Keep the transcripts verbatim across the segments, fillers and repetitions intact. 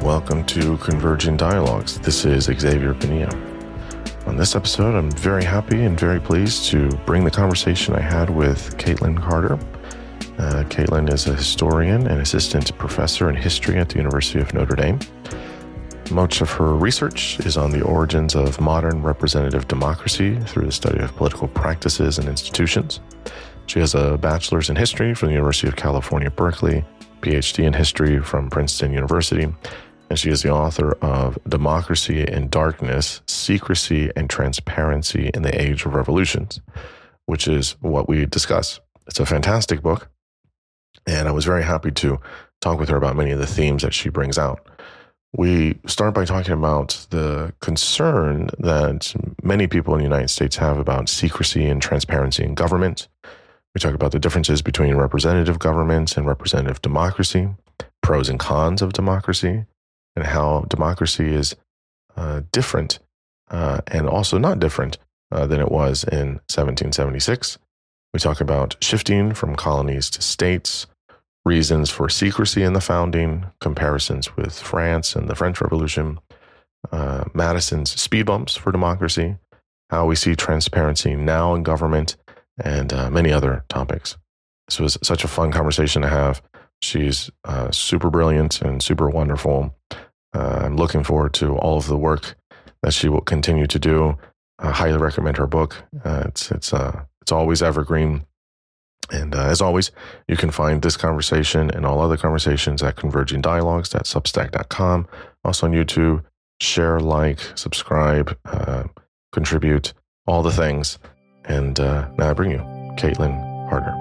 Welcome to Converging Dialogues. This is Xavier Bonilla. On this episode, I'm very happy and very pleased to bring the conversation I had with Caitlin Carter. Uh, Caitlin is a historian and assistant professor in history at the University of Notre Dame. Much of her research is on the origins of modern representative democracy through the study of political practices and institutions. She has a bachelor's in history from the University of California, Berkeley, PhD in history from Princeton University, and she is the author of Democracy in Darkness, Secrecy and Transparency in the Age of Revolutions, which is what we discuss. It's a fantastic book, and I was very happy to talk with her about many of the themes that she brings out. We start by talking about the concern that many people in the United States have about secrecy and transparency in government. We talk about the differences between representative government and representative democracy, pros and cons of democracy, and how democracy is uh, different uh, and also not different uh, than it was in seventeen seventy-six. We talk about shifting from colonies to states, reasons for secrecy in the founding, comparisons with France and the French Revolution, uh, Madison's speed bumps for democracy, how we see transparency now in government, and uh, many other topics. This was such a fun conversation to have. She's uh, super brilliant and super wonderful. Uh, I'm looking forward to all of the work that she will continue to do. I highly recommend her book. Uh, it's it's uh, it's always evergreen. And uh, as always, you can find this conversation and all other conversations at converging dialogues dot substack dot com. Also on YouTube. Share, like, subscribe, uh, contribute, all the things. And uh, now I bring you Caitlin Carter.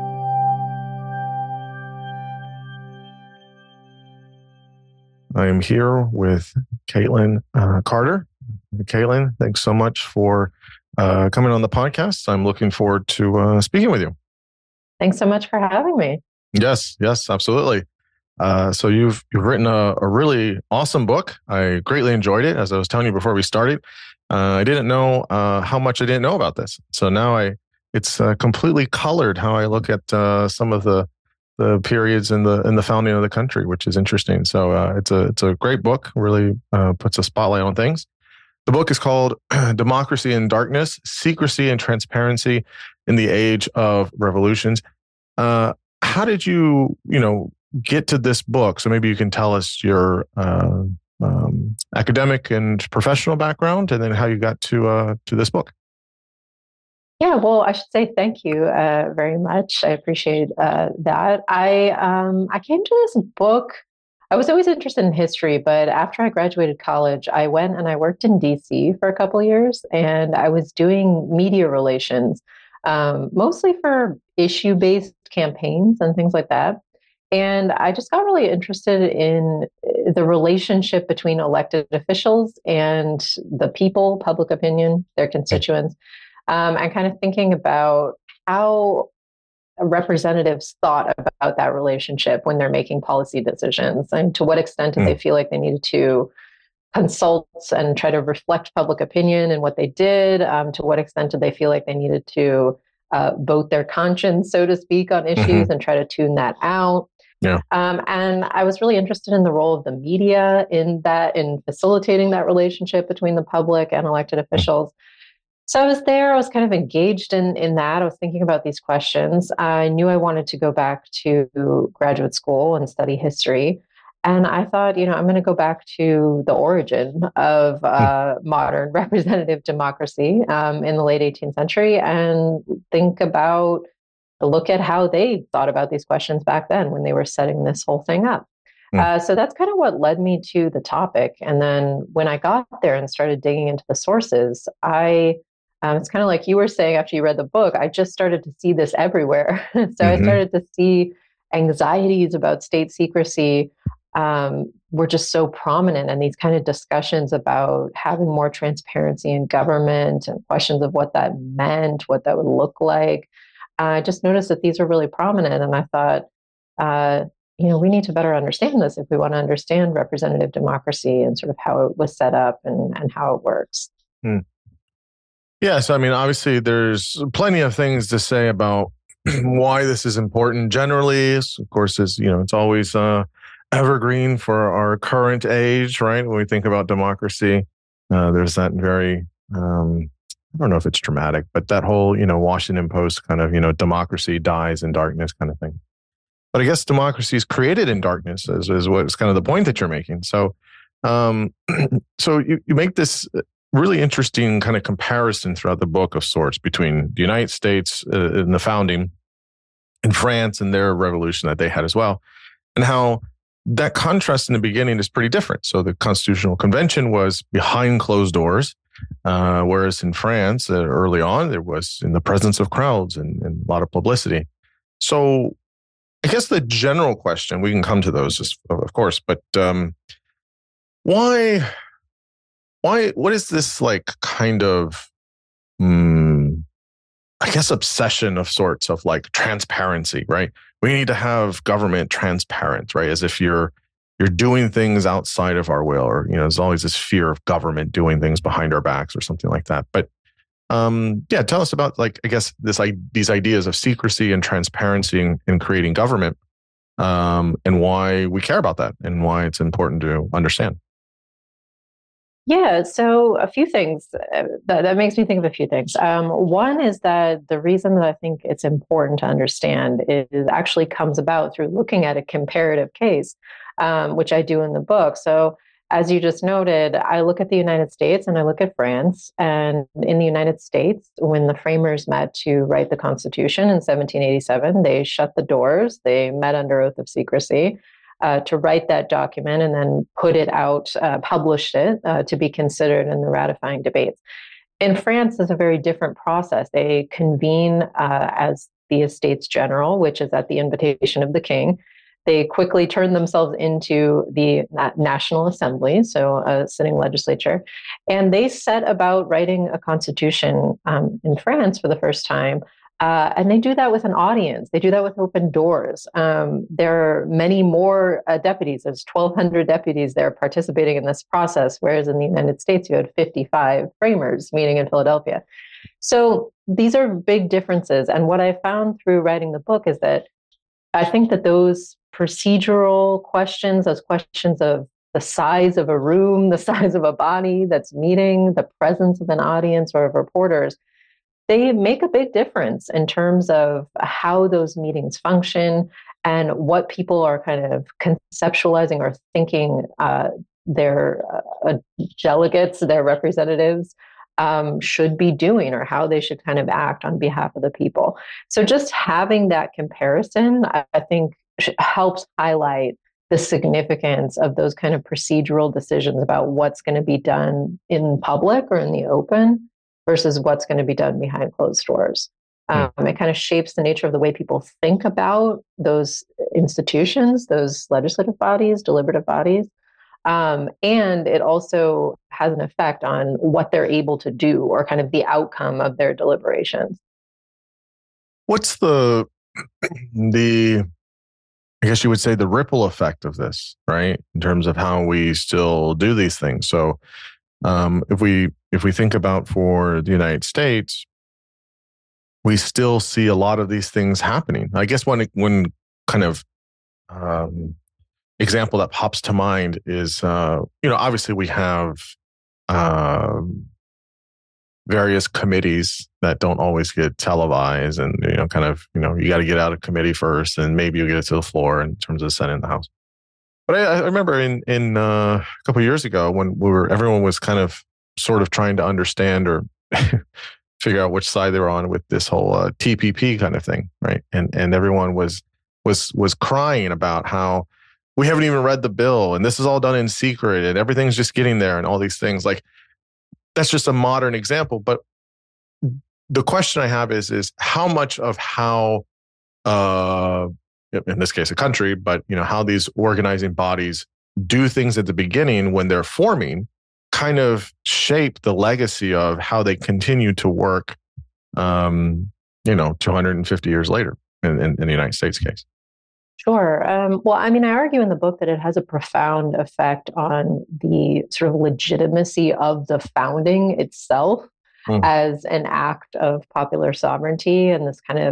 I am here with Caitlin uh, Carter. Caitlin, thanks so much for uh, coming on the podcast. I'm looking forward to uh, speaking with you. Thanks so much for having me. Yes, yes, absolutely. Uh, so you've you've written a, a really awesome book. I greatly enjoyed it. As I was telling you before we started, uh, I didn't know uh, how much I didn't know about this. So now I it's uh, completely colored how I look at uh, some of the the periods in the in the founding of the country, which is interesting. So uh, it's a it's a great book. Really uh, puts a spotlight on things. The book is called Democracy in Darkness, Secrecy and Transparency in the Age of Revolutions. Uh, how did you, you know, get to this book? So maybe you can tell us your uh, um, academic and professional background, and then how you got to uh, to this book. Yeah, well, I should say thank you uh, very much. I appreciate uh, that. I um, I came to this book. I was always interested in history, but after I graduated college, I went and I worked in D C for a couple of years, and I was doing media relations, um, mostly for issue-based campaigns and things like that. And I just got really interested in the relationship between elected officials and the people, public opinion, their constituents, um, and kind of thinking about how representatives thought about that relationship when they're making policy decisions, and to what extent did mm. they feel like they needed to consult and try to reflect public opinion and what they did, um, to what extent did they feel like they needed to uh, vote their conscience, so to speak, on issues mm-hmm. and try to tune that out. Yeah. Um, and I was really interested in the role of the media in that, in facilitating that relationship between the public and elected officials. So I was there, I was kind of engaged in, in that. I was thinking about these questions. I knew I wanted to go back to graduate school and study history. And I thought, you know, I'm going to go back to the origin of uh, modern representative democracy um, in the late eighteenth century and think about, look at how they thought about these questions back then when they were setting this whole thing up. Mm. Uh, so that's kind of what led me to the topic. And then when I got there and started digging into the sources, I Um, it's kind of like you were saying after you read the book, I just started to see this everywhere. so mm-hmm. I started to see anxieties about state secrecy um, were just so prominent, and these kind of discussions about having more transparency in government and questions of what that meant, what that would look like. Uh, I just noticed that these are really prominent, and I thought, uh, you know, we need to better understand this if we want to understand representative democracy and sort of how it was set up and, and how it works. Mm. Yeah, so I mean, obviously, there's plenty of things to say about why this is important. Generally, of course, is you know, it's always uh, evergreen for our current age, right? When we think about democracy, uh, there's that very, um, I don't know if it's dramatic, but that whole, you know, Washington Post kind of, you know, democracy dies in darkness kind of thing. But I guess democracy is created in darkness, is, is what's kind of the point that you're making. So, um, so you, you make this really interesting kind of comparison throughout the book of sorts between the United States uh, in the founding, and France and their revolution that they had as well, and how that contrast in the beginning is pretty different. So the Constitutional Convention was behind closed doors, uh, whereas in France, uh, early on, there was in the presence of crowds and, and a lot of publicity. So I guess the general question, we can come to those, of course, but um, why, why, what is this like kind of, um, I guess, obsession of sorts of like transparency, right? We need to have government transparent, right? As if you're you're doing things outside of our will, or you know, there's always this fear of government doing things behind our backs or something like that. But um, yeah, tell us about like I guess this I, these ideas of secrecy and transparency in, in creating government, um, and why we care about that, and why it's important to understand. Yeah, so a few things uh, that, that makes me think of a few things. Um, one is that the reason that I think it's important to understand is actually comes about through looking at a comparative case, um, which I do in the book. So, as you just noted, I look at the United States and I look at France. And in the United States, when the framers met to write the Constitution in seventeen eighty-seven, they shut the doors, they met under oath of secrecy. Uh, to write that document and then put it out, uh, published it uh, to be considered in the ratifying debates. In France, it's a very different process. They convene uh, as the Estates General, which is at the invitation of the king. They quickly turn themselves into the National Assembly, so a sitting legislature, and they set about writing a constitution um, in France for the first time. Uh, and they do that with an audience. They do that with open doors. Um, there are many more uh, deputies. There's twelve hundred deputies there participating in this process, whereas in the United States, you had fifty-five framers meeting in Philadelphia. So these are big differences. And what I found through writing the book is that I think that those procedural questions, those questions of the size of a room, the size of a body that's meeting, the presence of an audience or of reporters, they make a big difference in terms of how those meetings function and what people are kind of conceptualizing or thinking uh, their uh, delegates, their representatives um, should be doing, or how they should kind of act on behalf of the people. So just having that comparison, I, I think, helps highlight the significance of those kind of procedural decisions about what's going to be done in public or in the open versus what's going to be done behind closed doors. Um, it kind of shapes the nature of the way people think about those institutions, those legislative bodies, deliberative bodies. Um, and it also has an effect on what they're able to do, or kind of the outcome of their deliberations. What's the, the, I guess you would say, the ripple effect of this, right? In terms of how we still do these things. So um, if we, if we think about for the United States, we still see a lot of these things happening. I guess one, one kind of um, example that pops to mind is, uh, you know, obviously we have um, various committees that don't always get televised, and, you know, kind of, you know, you got to get out of committee first, and maybe you'll get it to the floor in terms of the Senate and the House. But I, I remember in, in uh, a couple of years ago when we were, everyone was kind of sort of trying to understand or figure out which side they were on with this whole uh, T P P kind of thing, right? And and everyone was was was crying about how we haven't even read the bill, and this is all done in secret, and everything's just getting there, and all these things. Like, that's just a modern example. But the question I have is is how much of how, uh, in this case, a country, but you know, how these organizing bodies do things at the beginning when they're forming, kind of shape the legacy of how they continue to work, um, you know, two hundred fifty years later in, in, in the United States case. Sure. Um, well, I mean, I argue in the book that it has a profound effect on the sort of legitimacy of the founding itself mm. as an act of popular sovereignty, and this kind of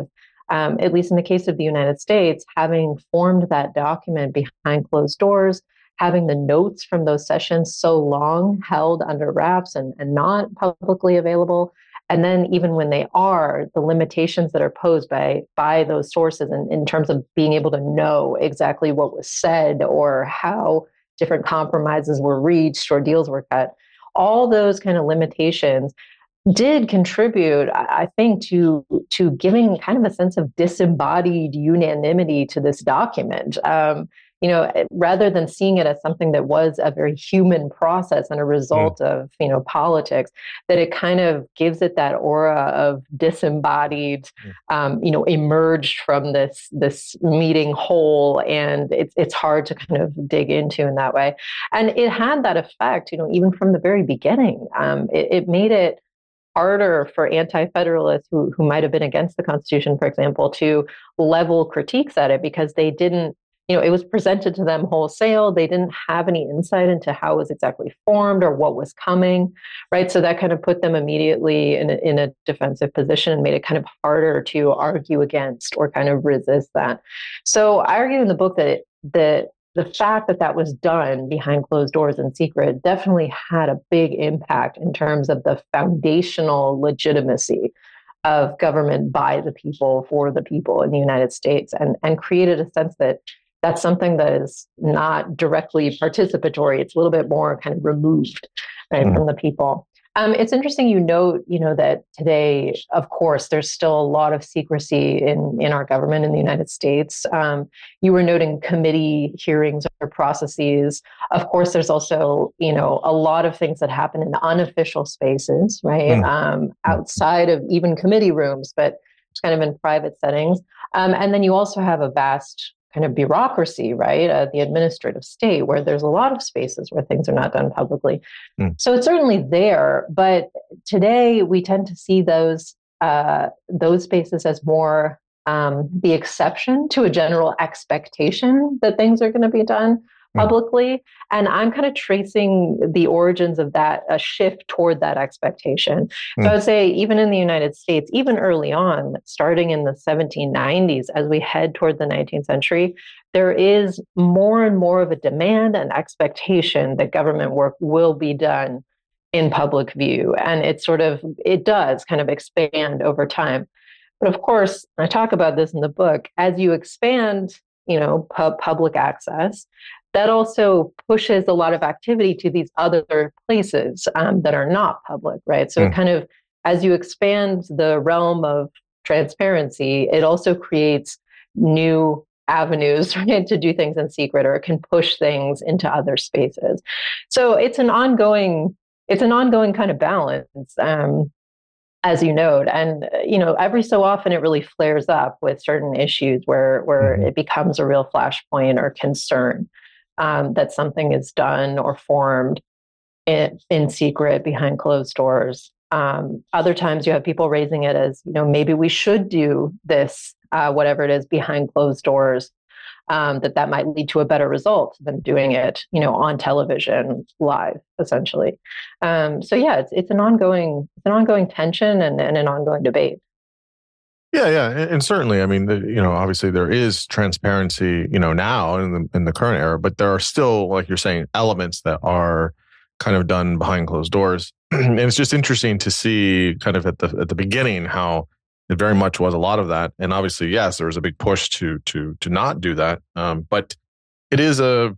um, at least in the case of the United States, having formed that document behind closed doors, having the notes from those sessions so long held under wraps and, and not publicly available. And then even when they are, the limitations that are posed by, by those sources in, in terms of being able to know exactly what was said or how different compromises were reached or deals were cut, all those kind of limitations did contribute, I think, to to giving kind of a sense of disembodied unanimity to this document. Um, you know, rather than seeing it as something that was a very human process and a result mm. of, you know, politics, that it kind of gives it that aura of disembodied, mm. um, you know, emerged from this this meeting whole, and it's it's hard to kind of dig into in that way. And it had that effect, you know, even from the very beginning. Um, it, it made it harder for anti-federalists who, who might have been against the Constitution, for example, to level critiques at it, because they didn't, you know, it was presented to them wholesale. They didn't have any insight into how it was exactly formed or what was coming, right? So that kind of put them immediately in a, in a defensive position and made it kind of harder to argue against or kind of resist that. So I argue in the book that it, that the fact that that was done behind closed doors in secret definitely had a big impact in terms of the foundational legitimacy of government by the people, for the people in the United States, and, and created a sense that that's something that is not directly participatory. It's a little bit more kind of removed, right, mm. from the people. Um, it's interesting you note, you know, that today, of course, there's still a lot of secrecy in, in our government in the United States. Um, you were noting committee hearings or processes. Of course, there's also, you know, a lot of things that happen in unofficial spaces, right? Mm. Um, outside of even committee rooms, but it's kind of in private settings. Um, and then you also have a vast kind of bureaucracy, right? Uh, the administrative state, where there's a lot of spaces where things are not done publicly. Mm. So it's certainly there, but today we tend to see those uh, those spaces as more um, the exception to a general expectation that things are going to be done publicly. Mm. And I'm kind of tracing the origins of that, a shift toward that expectation. Mm. So I would say even in the United States, even early on, starting in the seventeen nineties, as we head toward the nineteenth century, there is more and more of a demand and expectation that government work will be done in public view. And it sort of, it does kind of expand over time. But of course, I talk about this in the book, as you expand, you know, pu- public access, that also pushes a lot of activity to these other places um, that are not public, right? So mm. it kind of, as you expand the realm of transparency, it also creates new avenues, right, to do things in secret, or it can push things into other spaces. So it's an ongoing, it's an ongoing kind of balance, um, as you note. And, you know, every so often it really flares up with certain issues where, where mm-hmm. it becomes a real flashpoint or concern. Um, that something is done or formed in, in secret behind closed doors. Um, other times you have people raising it as, you know, maybe we should do this, uh, whatever it is, behind closed doors, um, that that might lead to a better result than doing it, you know, on television live, essentially. Um, so yeah, it's it's an ongoing it's an ongoing tension and, and an ongoing debate. Yeah, yeah, and, and certainly, I mean, the, you know, obviously there is transparency, you know, now in the in the current era, but there are still, like you're saying, elements that are kind of done behind closed doors, and it's just interesting to see, kind of at the at the beginning, how it very much was a lot of that, and obviously, yes, there was a big push to to to not do that, um, but it is a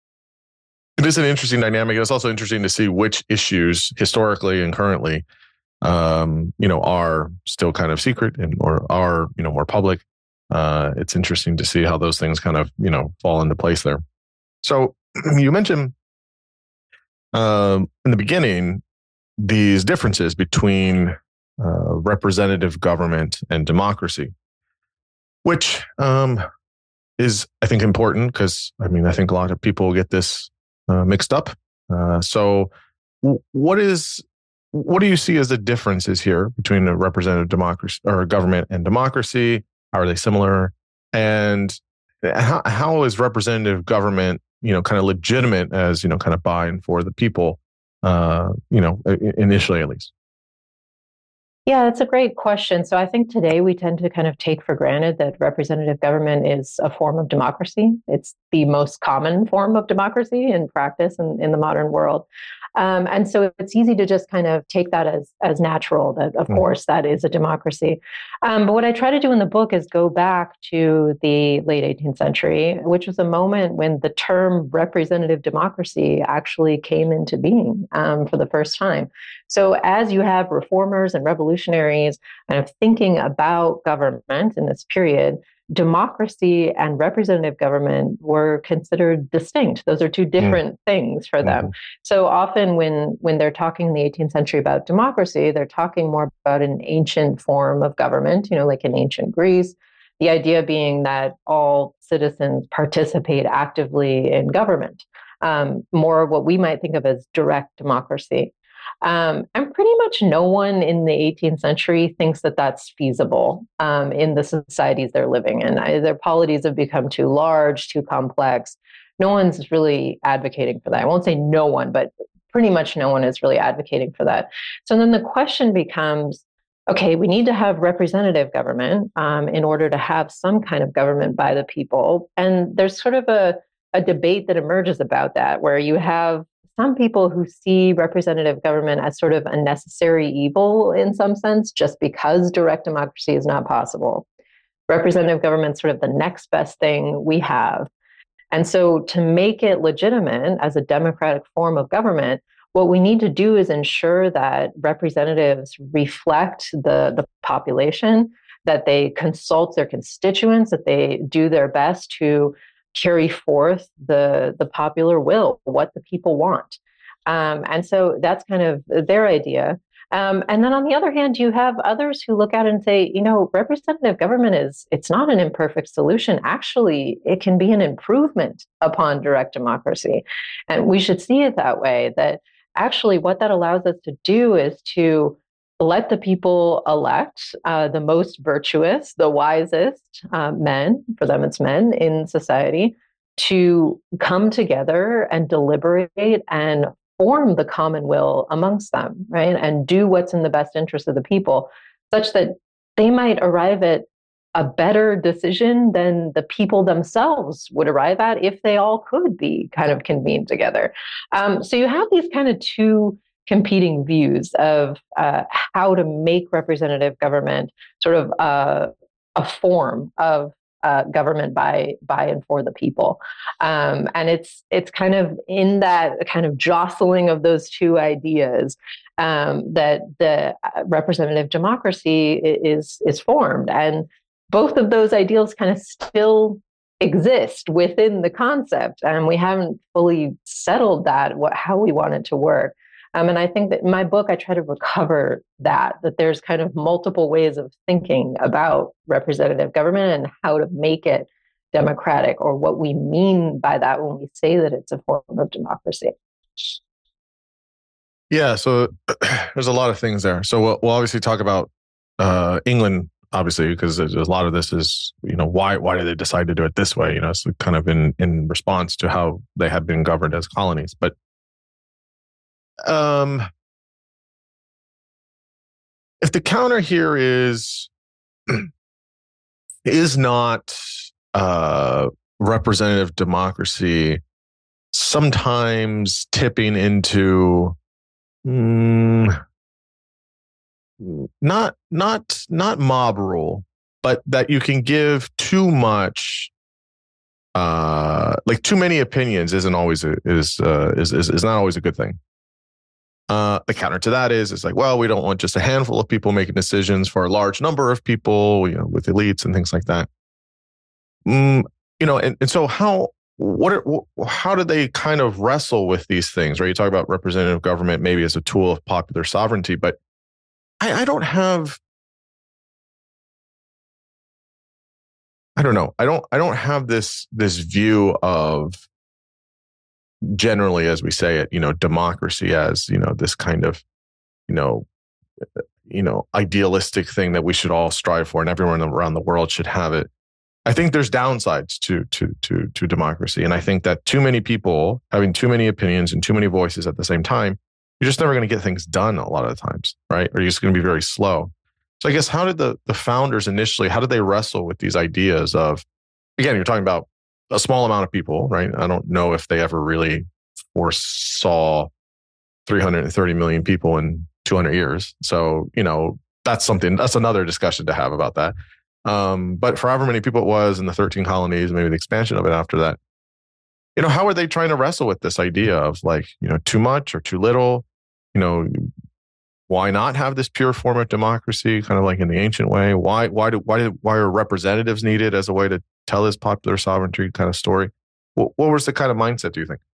it is an interesting dynamic. It's also interesting to see which issues historically and currently, um, you know, are still kind of secret and or are, you know, more public. Uh, it's interesting to see how those things kind of, you know, fall into place there. So you mentioned um, in the beginning these differences between uh, representative government and democracy, which um, is, I think, important because, I mean, I think a lot of people get this uh, mixed up. Uh, so w- what is What do you see as the differences here between a representative democracy or government and democracy? How are they similar? And how, how is representative government, you know, kind of legitimate as, you know, kind of by and for the people, uh, you know, initially at least? Yeah, it's a great question. So I think today we tend to kind of take for granted that representative government is a form of democracy. It's the most common form of democracy in practice in, in the modern world. Um, and so it's easy to just kind of take that as, as natural, that of Mm. course that is a democracy. Um, but what I try to do in the book is go back to the late eighteenth century, which was a moment when the term representative democracy actually came into being um, for the first time. So as you have reformers and revolutionaries kind of thinking about government in this period, democracy and representative government were considered distinct. Those are two different mm. things for them. Mm-hmm. So often when, when they're talking in the eighteenth century about democracy, they're talking more about an ancient form of government, you know, like in ancient Greece. The idea being that all citizens participate actively in government, um, more what we might think of as direct democracy. Um, and pretty much no one in the eighteenth century thinks that that's feasible um, in the societies they're living in. Their polities have become too large, too complex. No one's really advocating for that. I won't say no one, but pretty much no one is really advocating for that. So then the question becomes, okay, we need to have representative government um, in order to have some kind of government by the people. And there's sort of a, a debate that emerges about that, where you have some people who see representative government as sort of a necessary evil in some sense, just because direct democracy is not possible. Representative government is sort of the next best thing we have. And so to make it legitimate as a democratic form of government, what we need to do is ensure that representatives reflect the, the population, that they consult their constituents, that they do their best to carry forth the, the popular will, what the people want. Um, and so that's kind of their idea. Um, and then on the other hand, you have others who look at it and say, you know, representative government is, it's not an imperfect solution. Actually, it can be an improvement upon direct democracy. And we should see it that way, that actually what that allows us to do is to let the people elect uh, the most virtuous, the wisest uh, men, for them it's men, in society, to come together and deliberate and form the common will amongst them, right? And do what's in the best interest of the people, such that they might arrive at a better decision than the people themselves would arrive at if they all could be kind of convened together. Um, so you have these kind of two competing views of uh, how to make representative government sort of uh, a form of uh, government by by and for the people, um, and it's it's kind of in that kind of jostling of those two ideas um, that the representative democracy is is formed, and both of those ideals kind of still exist within the concept, and we haven't fully settled that what how we want it to work. Um, and I think that in my book, I try to recover that, that there's kind of multiple ways of thinking about representative government and how to make it democratic, or what we mean by that when we say that it's a form of democracy. Yeah, so there's a lot of things there. So we'll, we'll obviously talk about uh, England, obviously, because there's a lot of this is, you know, why why did they decide to do it this way? You know, it's kind of in, in response to how they had been governed as colonies. But Um, if the counter here is is not uh, representative democracy, sometimes tipping into mm, not not not mob rule, but that you can give too much. Uh, like too many opinions isn't always a, is, uh, is is is not always a good thing. Uh, the counter to that is, it's like, well, we don't want just a handful of people making decisions for a large number of people, you know, with elites and things like that. Mm, you know, and, and so how, what, are, how do they kind of wrestle with these things, right? You talk about representative government maybe as a tool of popular sovereignty, but I, I don't have, I don't know, I don't, I don't have this, this view of, generally, as we say it, you know, democracy as, you know, this kind of, you know, you know, idealistic thing that we should all strive for and everyone around the world should have it. I think there's downsides to to to to democracy, and I think that too many people having too many opinions and too many voices at the same time you're just never going to get things done a lot of the times, right? Or you're just going to be very slow. So I guess how did the the founders initially, how did they wrestle with these ideas of, again, you're talking about a small amount of people, right? I don't know if they ever really foresaw three hundred thirty million people in two hundred years. So, you know, that's something, that's another discussion to have about that. Um, but for however many people it was in the thirteen colonies, maybe the expansion of it after that, you know, how are they trying to wrestle with this idea of like, you know, too much or too little? You know, why not have this pure form of democracy, kind of like in the ancient way? Why, why do, why did, why are representatives needed as a way to tell this popular sovereignty kind of story? What, what was the kind of mindset, do you think?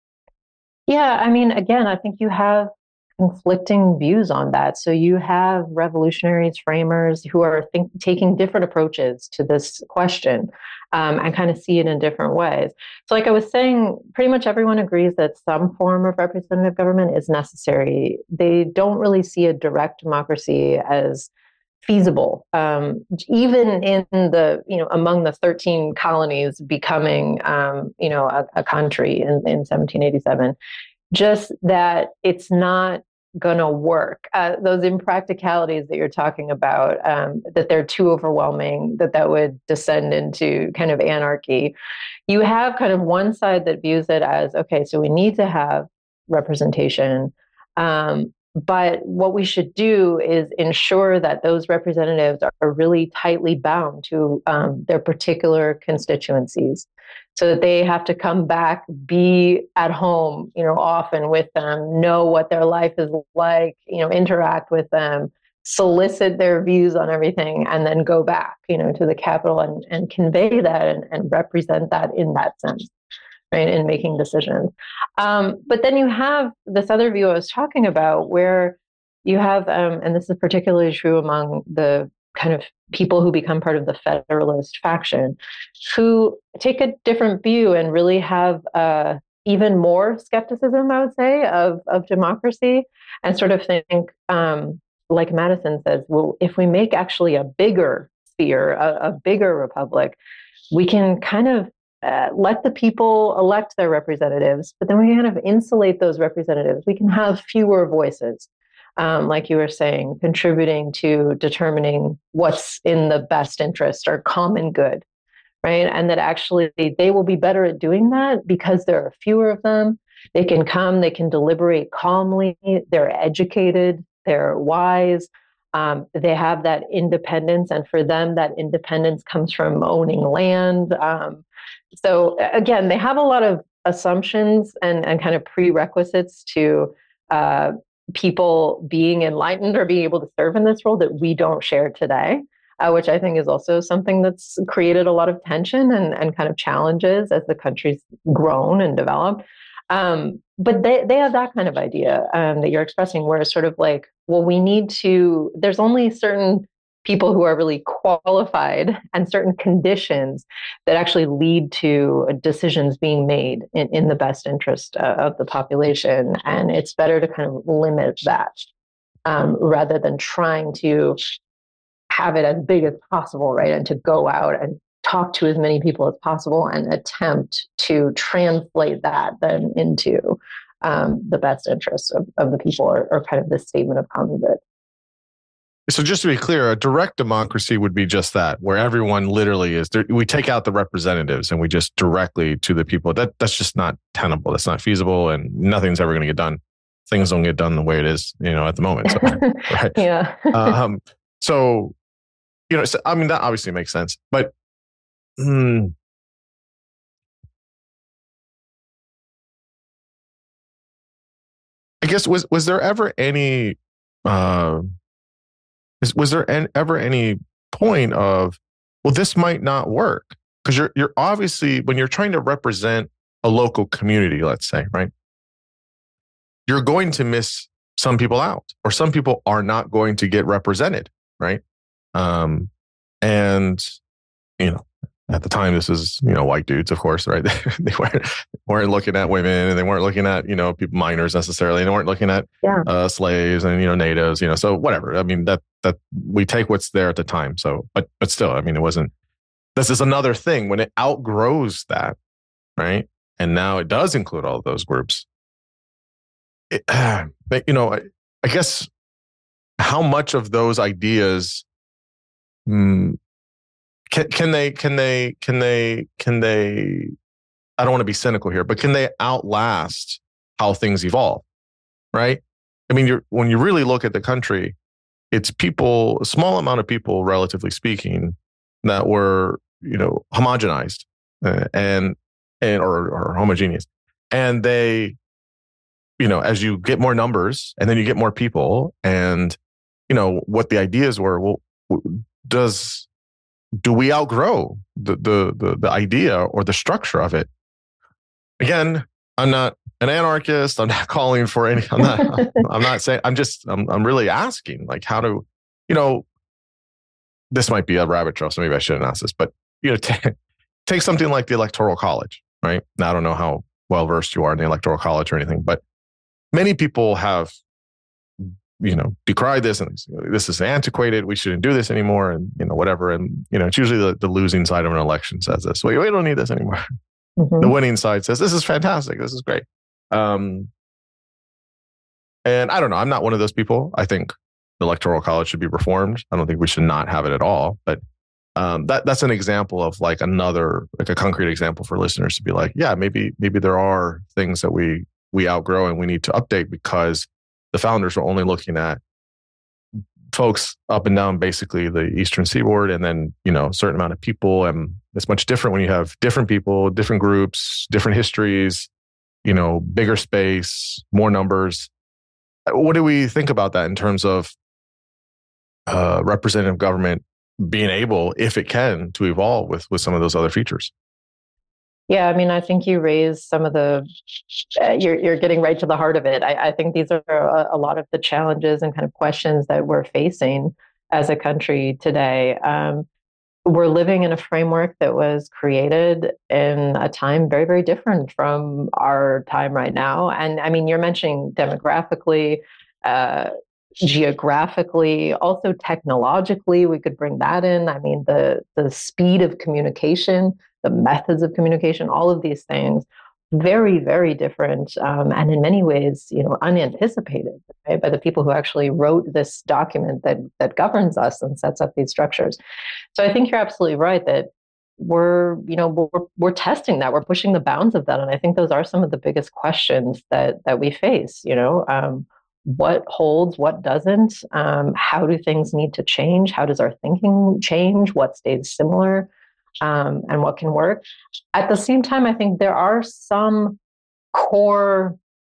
Yeah, I mean, again, I think you have conflicting views on that. So you have revolutionaries, framers who are think, taking different approaches to this question um, and kind of see it in different ways. So, like I was saying, pretty much everyone agrees that some form of representative government is necessary. They don't really see a direct democracy as feasible, um, even in the, you know, among the thirteen colonies becoming, um, you know, a, a country in, in seventeen eighty-seven. Just that it's not going to work. Uh, those impracticalities that you're talking about, um, that they're too overwhelming, that that would descend into kind of anarchy. You have kind of one side that views it as, okay, so we need to have representation. Um, but what we should do is ensure that those representatives are really tightly bound to um, their particular constituencies, so that they have to come back, be at home, you know, often with them, know what their life is like, you know, interact with them, solicit their views on everything, and then go back, you know, to the capital and, and convey that and, and represent that in that sense, right, in making decisions. Um, but then you have this other view I was talking about where you have, um, and this is particularly true among the kind of people who become part of the Federalist faction, who take a different view and really have uh, even more skepticism, I would say, of, of democracy, and sort of think, um, like Madison says, well, if we make actually a bigger sphere, a, a bigger republic, we can kind of uh, let the people elect their representatives, but then we kind of insulate those representatives. We can have fewer voices. Um, like you were saying, contributing to determining what's in the best interest or common good, right? And that actually they will be better at doing that because there are fewer of them. They can come, they can deliberate calmly, they're educated, they're wise, um, they have that independence. And for them, that independence comes from owning land. Um, so again, they have a lot of assumptions and, and kind of prerequisites to uh, people being enlightened or being able to serve in this role that we don't share today, uh, which I think is also something that's created a lot of tension and, and kind of challenges as the country's grown and developed. Um, but they, they have that kind of idea um, that you're expressing, where it's sort of like, well, we need to, there's only certain people who are really qualified and certain conditions that actually lead to decisions being made in, in the best interest uh, of the population. And it's better to kind of limit that um, rather than trying to have it as big as possible, right? And to go out and talk to as many people as possible and attempt to translate that then into um, the best interests of, of the people, or, or kind of this statement of common good. So just to be clear, a direct democracy would be just that, where everyone literally is there. We take out the representatives and we just directly to the people. That that's just not tenable. That's not feasible, and nothing's ever going to get done. Things don't get done the way it is, you know, at the moment. So, right? Yeah. um, so, you know, so, I mean, that obviously makes sense, but hmm, I guess was was there ever any? Uh, Is, was there an, ever any point of, well, this might not work? Because you're you're obviously, when you're trying to represent a local community, let's say, right, you're going to miss some people out, or some people are not going to get represented, right? Um, and you know, at the time, this is, you know, white dudes, of course, right? they weren't weren't looking at women, and they weren't looking at, you know, people, minors necessarily. They weren't looking at yeah. uh, slaves and, you know, natives, you know, so whatever. I mean, that that we take what's there at the time. So, but but still, I mean, it wasn't. This is another thing when it outgrows that, right? And now it does include all of those groups. it, but, you know, I, I guess how much of those ideas mm, can, can they, can they, can they, can they, I don't want to be cynical here, but can they outlast how things evolve? Right. I mean, you're, when you really look at the country, it's people, a small amount of people, relatively speaking, that were, you know, homogenized uh, and, and, or, or homogeneous. And they, you know, as you get more numbers and then you get more people and, you know, what the ideas were, well, does, do we outgrow the, the, the, the idea or the structure of it? Again, I'm not an anarchist. I'm not calling for any, I'm not, I'm not saying, I'm just, I'm, I'm really asking, like, how to, you know, this might be a rabbit trail, so maybe I shouldn't ask this, but, you know, t- take something like the Electoral College, right? Now, I don't know how well versed you are in the Electoral College or anything, but many people have, you know, decried this and this is antiquated. We shouldn't do this anymore, and you know, whatever. And you know, it's usually the, the losing side of an election says this. Well, we don't need this anymore. Mm-hmm. The winning side says this is fantastic. This is great. Um, and I don't know. I'm not one of those people. I think the Electoral College should be reformed. I don't think we should not have it at all. But um, that that's an example of like another, like a concrete example for listeners to be like, yeah, maybe maybe there are things that we we outgrow and we need to update because the founders were only looking at folks up and down basically the Eastern Seaboard, and then, you know, a certain amount of people. And it's much different when you have different people, different groups, different histories, you know, bigger space, more numbers. What do we think about that in terms of uh, representative government being able, if it can, to evolve with, with some of those other features? Yeah, I mean, I think you raised some of the, uh, you're you're getting right to the heart of it. I, I think these are a, a lot of the challenges and kind of questions that we're facing as a country today. Um, we're living in a framework that was created in a time very, very different from our time right now. And I mean, you're mentioning demographically, uh, geographically, also technologically, we could bring that in. I mean, the the speed of communication, the methods of communication, all of these things, very, very different, um, and in many ways, you know, unanticipated, right, by the people who actually wrote this document that that governs us and sets up these structures. So I think you're absolutely right that we're, you know, we're we're testing that, we're pushing the bounds of that, and I think those are some of the biggest questions that that we face. You know, um, what holds, what doesn't? Um, how do things need to change? How does our thinking change? What stays similar? Um, and what can work? At the same time, I think there are some core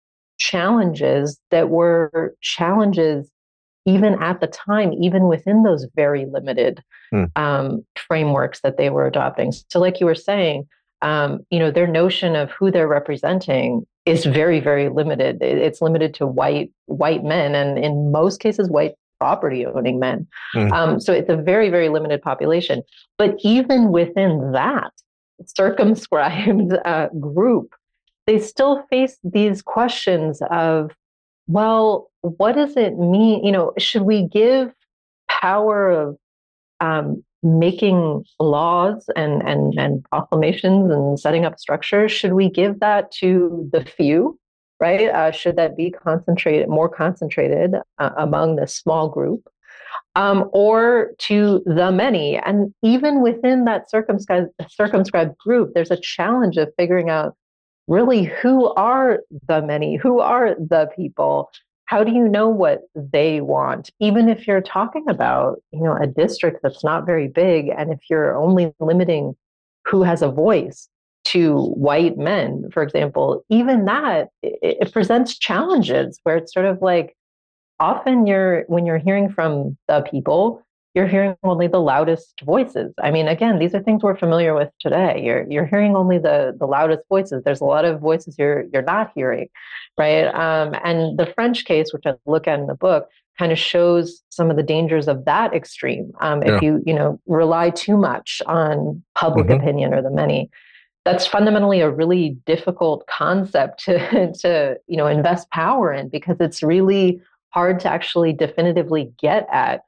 challenges that were challenges even at the time, even within those very limited hmm. um, frameworks that they were adopting. So like you were saying, um, you know, their notion of who they're representing is very, very limited. It's limited to white white men, and in most cases, white property owning men. Mm. Um, so it's a very, very limited population. But even within that circumscribed uh, group, they still face these questions of, well, what does it mean? You know, should we give power of um, making laws and, and, and proclamations and setting up structures? Should we give that to the few? Right? Uh, should that be concentrated, more concentrated uh, among the small group, um, or to the many? And even within that circumscribed, circumscribed group, there's a challenge of figuring out really who are the many, who are the people. How do you know what they want? Even if you're talking about, you know, a district that's not very big, and if you're only limiting who has a voice to white men, for example, even that, it, it presents challenges where it's sort of like, often you're, when you're hearing from the people, you're hearing only the loudest voices. I mean, again, these are things we're familiar with today. You're you're hearing only the the loudest voices. There's a lot of voices you're you're not hearing, right? Um, and the French case, which I look at in the book, kind of shows some of the dangers of that extreme. Um, if yeah. you you know rely too much on public mm-hmm. opinion or the many. That's fundamentally a really difficult concept to, to, you know, invest power in, because it's really hard to actually definitively get at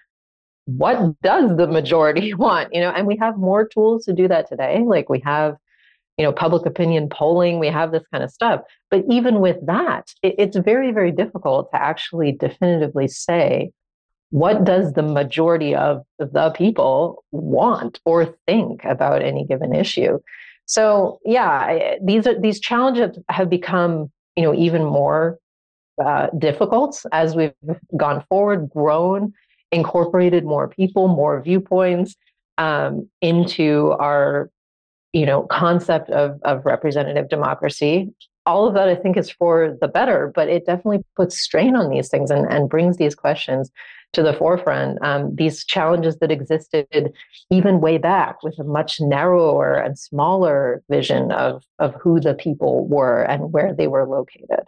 what does the majority want, you know, and we have more tools to do that today. Like we have, you know, public opinion polling, we have this kind of stuff. But even with that, it, it's very, very difficult to actually definitively say, what does the majority of the people want or think about any given issue? So yeah, I, these are these challenges have become, you know, even more uh, difficult as we've gone forward, grown, incorporated more people, more viewpoints um, into our, you know, concept of of representative democracy. All of that, I think, is for the better, but it definitely puts strain on these things and, and brings these questions to the forefront. Um, these challenges that existed even way back with a much narrower and smaller vision of, of who the people were and where they were located.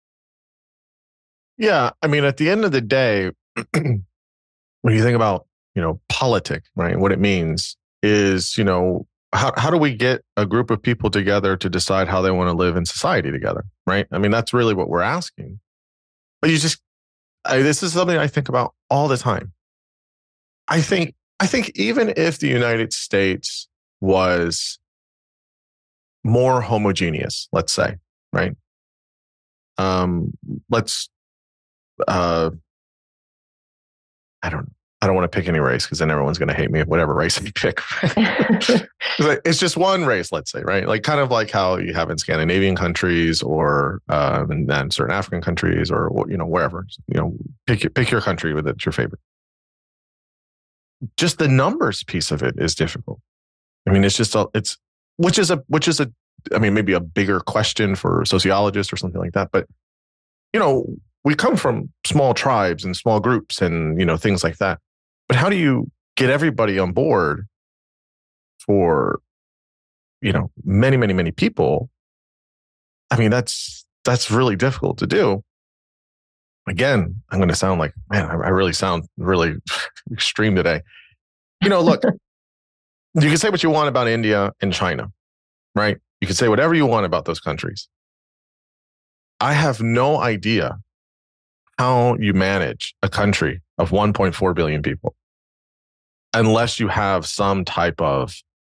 Yeah. I mean, at the end of the day, when you think about, you know, politics, right, what it means is, you know, how, how do we get a group of people together to decide how they want to live in society together, right? I mean, that's really what we're asking. But you just, I, this is something I think about all the time. I think, I think even if the United States was more homogeneous, let's say, right? Um, let's, uh, I don't, I don't want to pick any race because then everyone's going to hate me of whatever race I pick. It's just one race, let's say, right? Like kind of like how you have in Scandinavian countries or um, and then certain African countries or, you know, wherever, you know, pick your, pick your country with it's your favorite. Just the numbers piece of it is difficult. I mean, it's just, a, it's, which is a, which is a, I mean, maybe a bigger question for sociologists or something like that. But, you know, we come from small tribes and small groups and, you know, things like that. But how do you get everybody on board for, you know, many, many, many people? I mean, that's, that's really difficult to do. Again, I'm going to sound like, man, I really sound really extreme today. You know, look, you can say what you want about India and China, right? You can say whatever you want about those countries. I have no idea how you manage a country of one point four billion people unless you have some type of,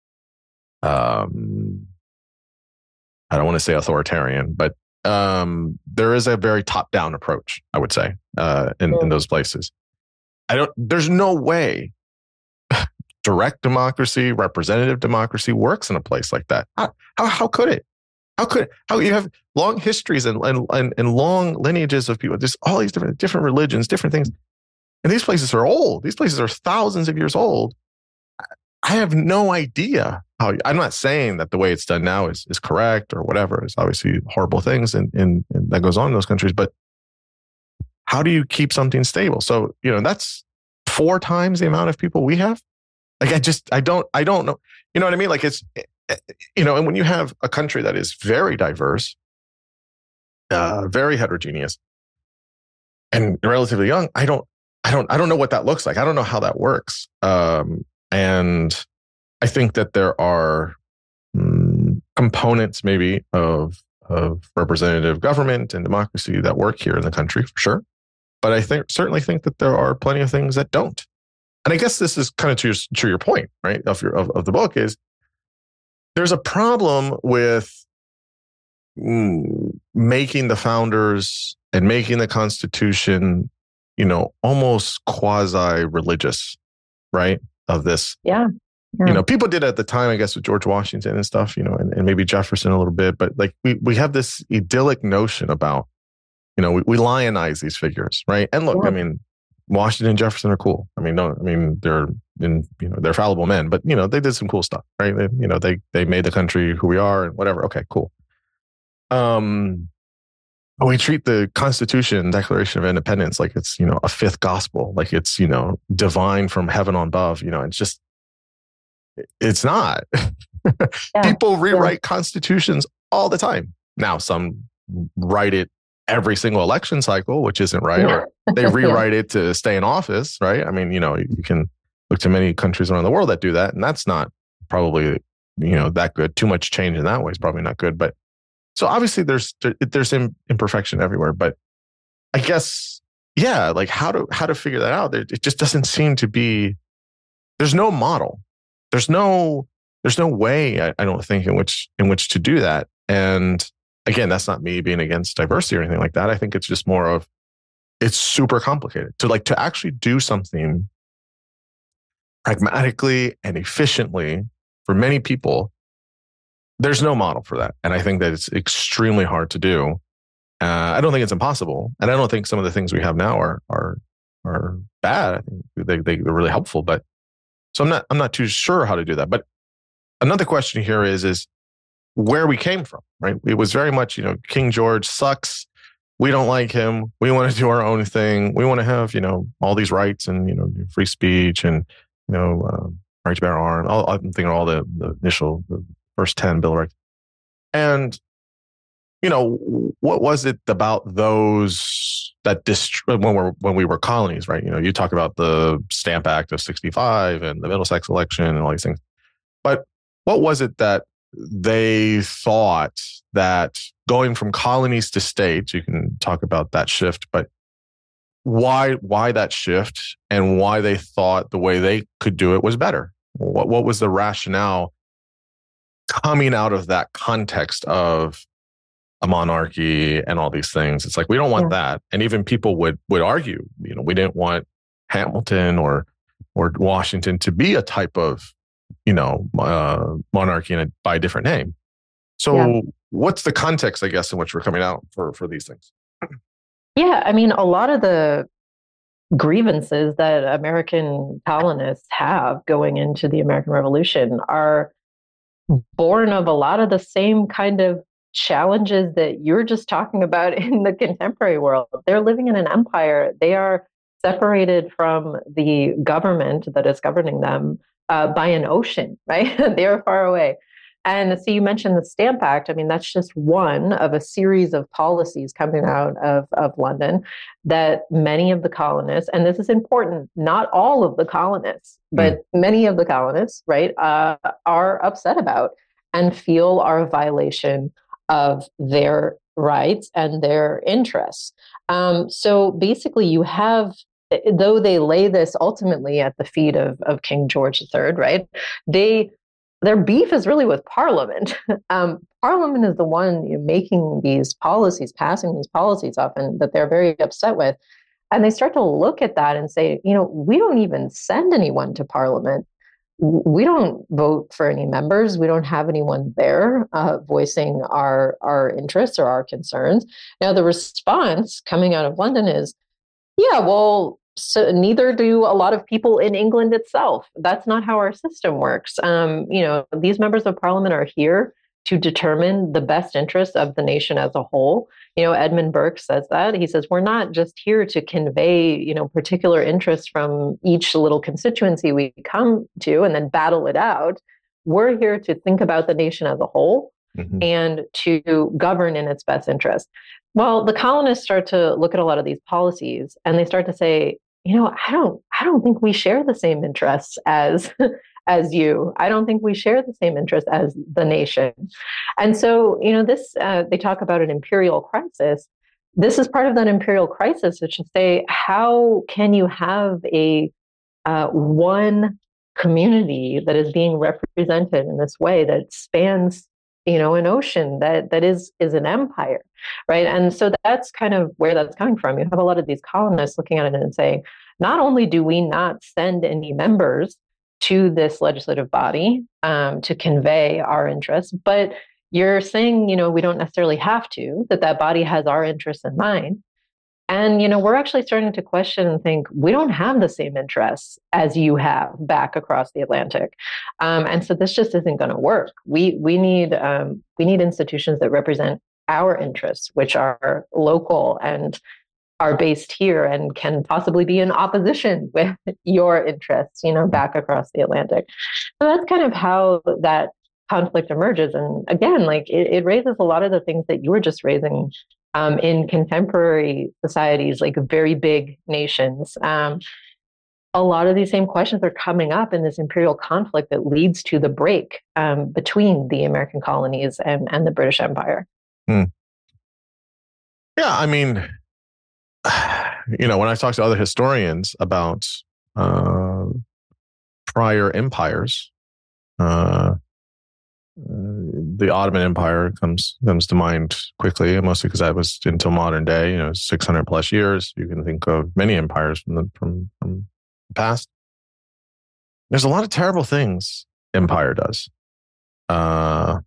um, I don't want to say authoritarian, but um, there is a very top-down approach, I would say, uh, in, in those places. I don't. There's no way direct democracy, representative democracy works in a place like that. How how, how could it? How could how you have long histories and, and and and long lineages of people? There's all these different different religions, different things, and these places are old. These places are thousands of years old. I have no idea how. I'm not saying that the way it's done now is is correct or whatever. There's obviously horrible things and in, in, in that goes on in those countries, but how do you keep something stable? So you know that's four times the amount of people we have. Like I just I don't I don't know. You know what I mean? Like it's. You know, and when you have a country that is very diverse, uh, very heterogeneous, and relatively young, I don't, I don't, I don't know what that looks like. I don't know how that works. Um, and I think that there are mm, components, maybe of of representative government and democracy that work here in the country for sure. But I think certainly think that there are plenty of things that don't. And I guess this is kind of to your to your point, right? Of your of, of the book is. There's a problem with mm, making the founders and making the Constitution, you know, almost quasi-religious, right? Of this. Yeah. yeah. You know, people did it at the time, I guess, with George Washington and stuff, you know, and, and maybe Jefferson a little bit. But like we, we have this idyllic notion about, you know, we, we lionize these figures, right? And look, yeah. I mean, Washington and Jefferson are cool. I mean, no, I mean, they're in, you know, they're fallible men, but you know, they did some cool stuff, right? They, you know, they they made the country who we are and whatever. Okay, cool. Um, we treat the Constitution, Declaration of Independence, like it's, you know, a fifth gospel, like it's, you know, divine from heaven on above. You know, it's just, it's not. Yeah. People rewrite yeah. constitutions all the time. Now, some write it every single election cycle, which isn't right, yeah. or they rewrite yeah. it to stay in office, right? I mean, you know, you can look to many countries around the world that do that, and that's not probably, you know, that good. Too much change in that way is probably not good. But so obviously there's there's imperfection everywhere. But I guess, yeah, like how to how to figure that out? It just doesn't seem to be. There's no model. There's no there's no way, I, I don't think, in which in which to do that. And again, that's not me being against diversity or anything like that. I think it's just more of, it's super complicated to like to actually do something pragmatically and efficiently for many people. There's no model for that. And I think that it's extremely hard to do. Uh, I don't think it's impossible. And I don't think some of the things we have now are, are, are bad. I think they, they, they're really helpful, but so I'm not, I'm not too sure how to do that. But another question here is, is where we came from, right? It was very much, you know, King George sucks. We don't like him. We want to do our own thing. We want to have, you know, all these rights and, you know, free speech and, you know, uh, right to bear arms. All, I'm thinking of all the, the initial, the first ten Bill of Rights. And, you know, what was it about those that dist- when we're when we were colonies, right? You know, you talk about the Stamp Act of sixty-five and the Middlesex election and all these things. But what was it that they thought that going from colonies to states, you can talk about that shift, but why why that shift and why they thought the way they could do it was better? What what was the rationale coming out of that context of a monarchy and all these things? It's like, we don't want yeah. that. And even people would would argue, you know, we didn't want Hamilton or or Washington to be a type of, you know, uh, monarchy in a, by a different name. So yeah. what's the context, I guess, in which we're coming out for, for these things? Yeah, I mean, a lot of the grievances that American colonists have going into the American Revolution are born of a lot of the same kind of challenges that you're just talking about in the contemporary world. They're living in an empire. They are separated from the government that is governing them uh, by an ocean, right? They are far away. And so you mentioned the Stamp Act. I mean, that's just one of a series of policies coming out of, of London that many of the colonists, and this is important, not all of the colonists, but mm. many of the colonists, right, uh, are upset about and feel are a violation of their rights and their interests. Um, so basically you have, though they lay this ultimately at the feet of, of King George the Third, right, they their beef is really with Parliament. Um, Parliament is the one, you know, making these policies, passing these policies often that they're very upset with. And they start to look at that and say, you know, we don't even send anyone to Parliament. We don't vote for any members. We don't have anyone there uh, voicing our, our interests or our concerns. Now, the response coming out of London is, yeah, well, so neither do a lot of people in England itself. That's not how our system works. Um, you know, these members of Parliament are here to determine the best interests of the nation as a whole. You know, Edmund Burke says that. He says, we're not just here to convey, you know, particular interests from each little constituency we come to and then battle it out. We're here to think about the nation as a whole mm-hmm. and to govern in its best interest. Well, the colonists start to look at a lot of these policies and they start to say, you know, I don't, I don't think we share the same interests as, as you. I don't think we share the same interests as the nation. And so, you know, this, uh, they talk about an imperial crisis. This is part of that imperial crisis, which is say, how can you have a uh, one community that is being represented in this way that spans, you know, an ocean that that is is an empire, right? And so that's kind of where that's coming from. You have a lot of these colonists looking at it and saying, not only do we not send any members to this legislative body um, to convey our interests, but you're saying, you know, we don't necessarily have to, that that body has our interests in mind. And, you know, we're actually starting to question and think we don't have the same interests as you have back across the Atlantic. Um, and so this just isn't going to work. We we need um, we need institutions that represent our interests, which are local and are based here and can possibly be in opposition with your interests, you know, back across the Atlantic. So that's kind of how that conflict emerges. And again, like it, it raises a lot of the things that you were just raising Um, in contemporary societies, like very big nations. Um, a lot of these same questions are coming up in this imperial conflict that leads to the break um, between the American colonies and, and the British Empire. Hmm. Yeah, I mean, you know, when I talk to other historians about uh, prior empires, uh, the Ottoman Empire comes comes to mind quickly, mostly because that was until modern day, you know, six hundred plus years. You can think of many empires from the from, from the past. There's a lot of terrible things empire does. Uh,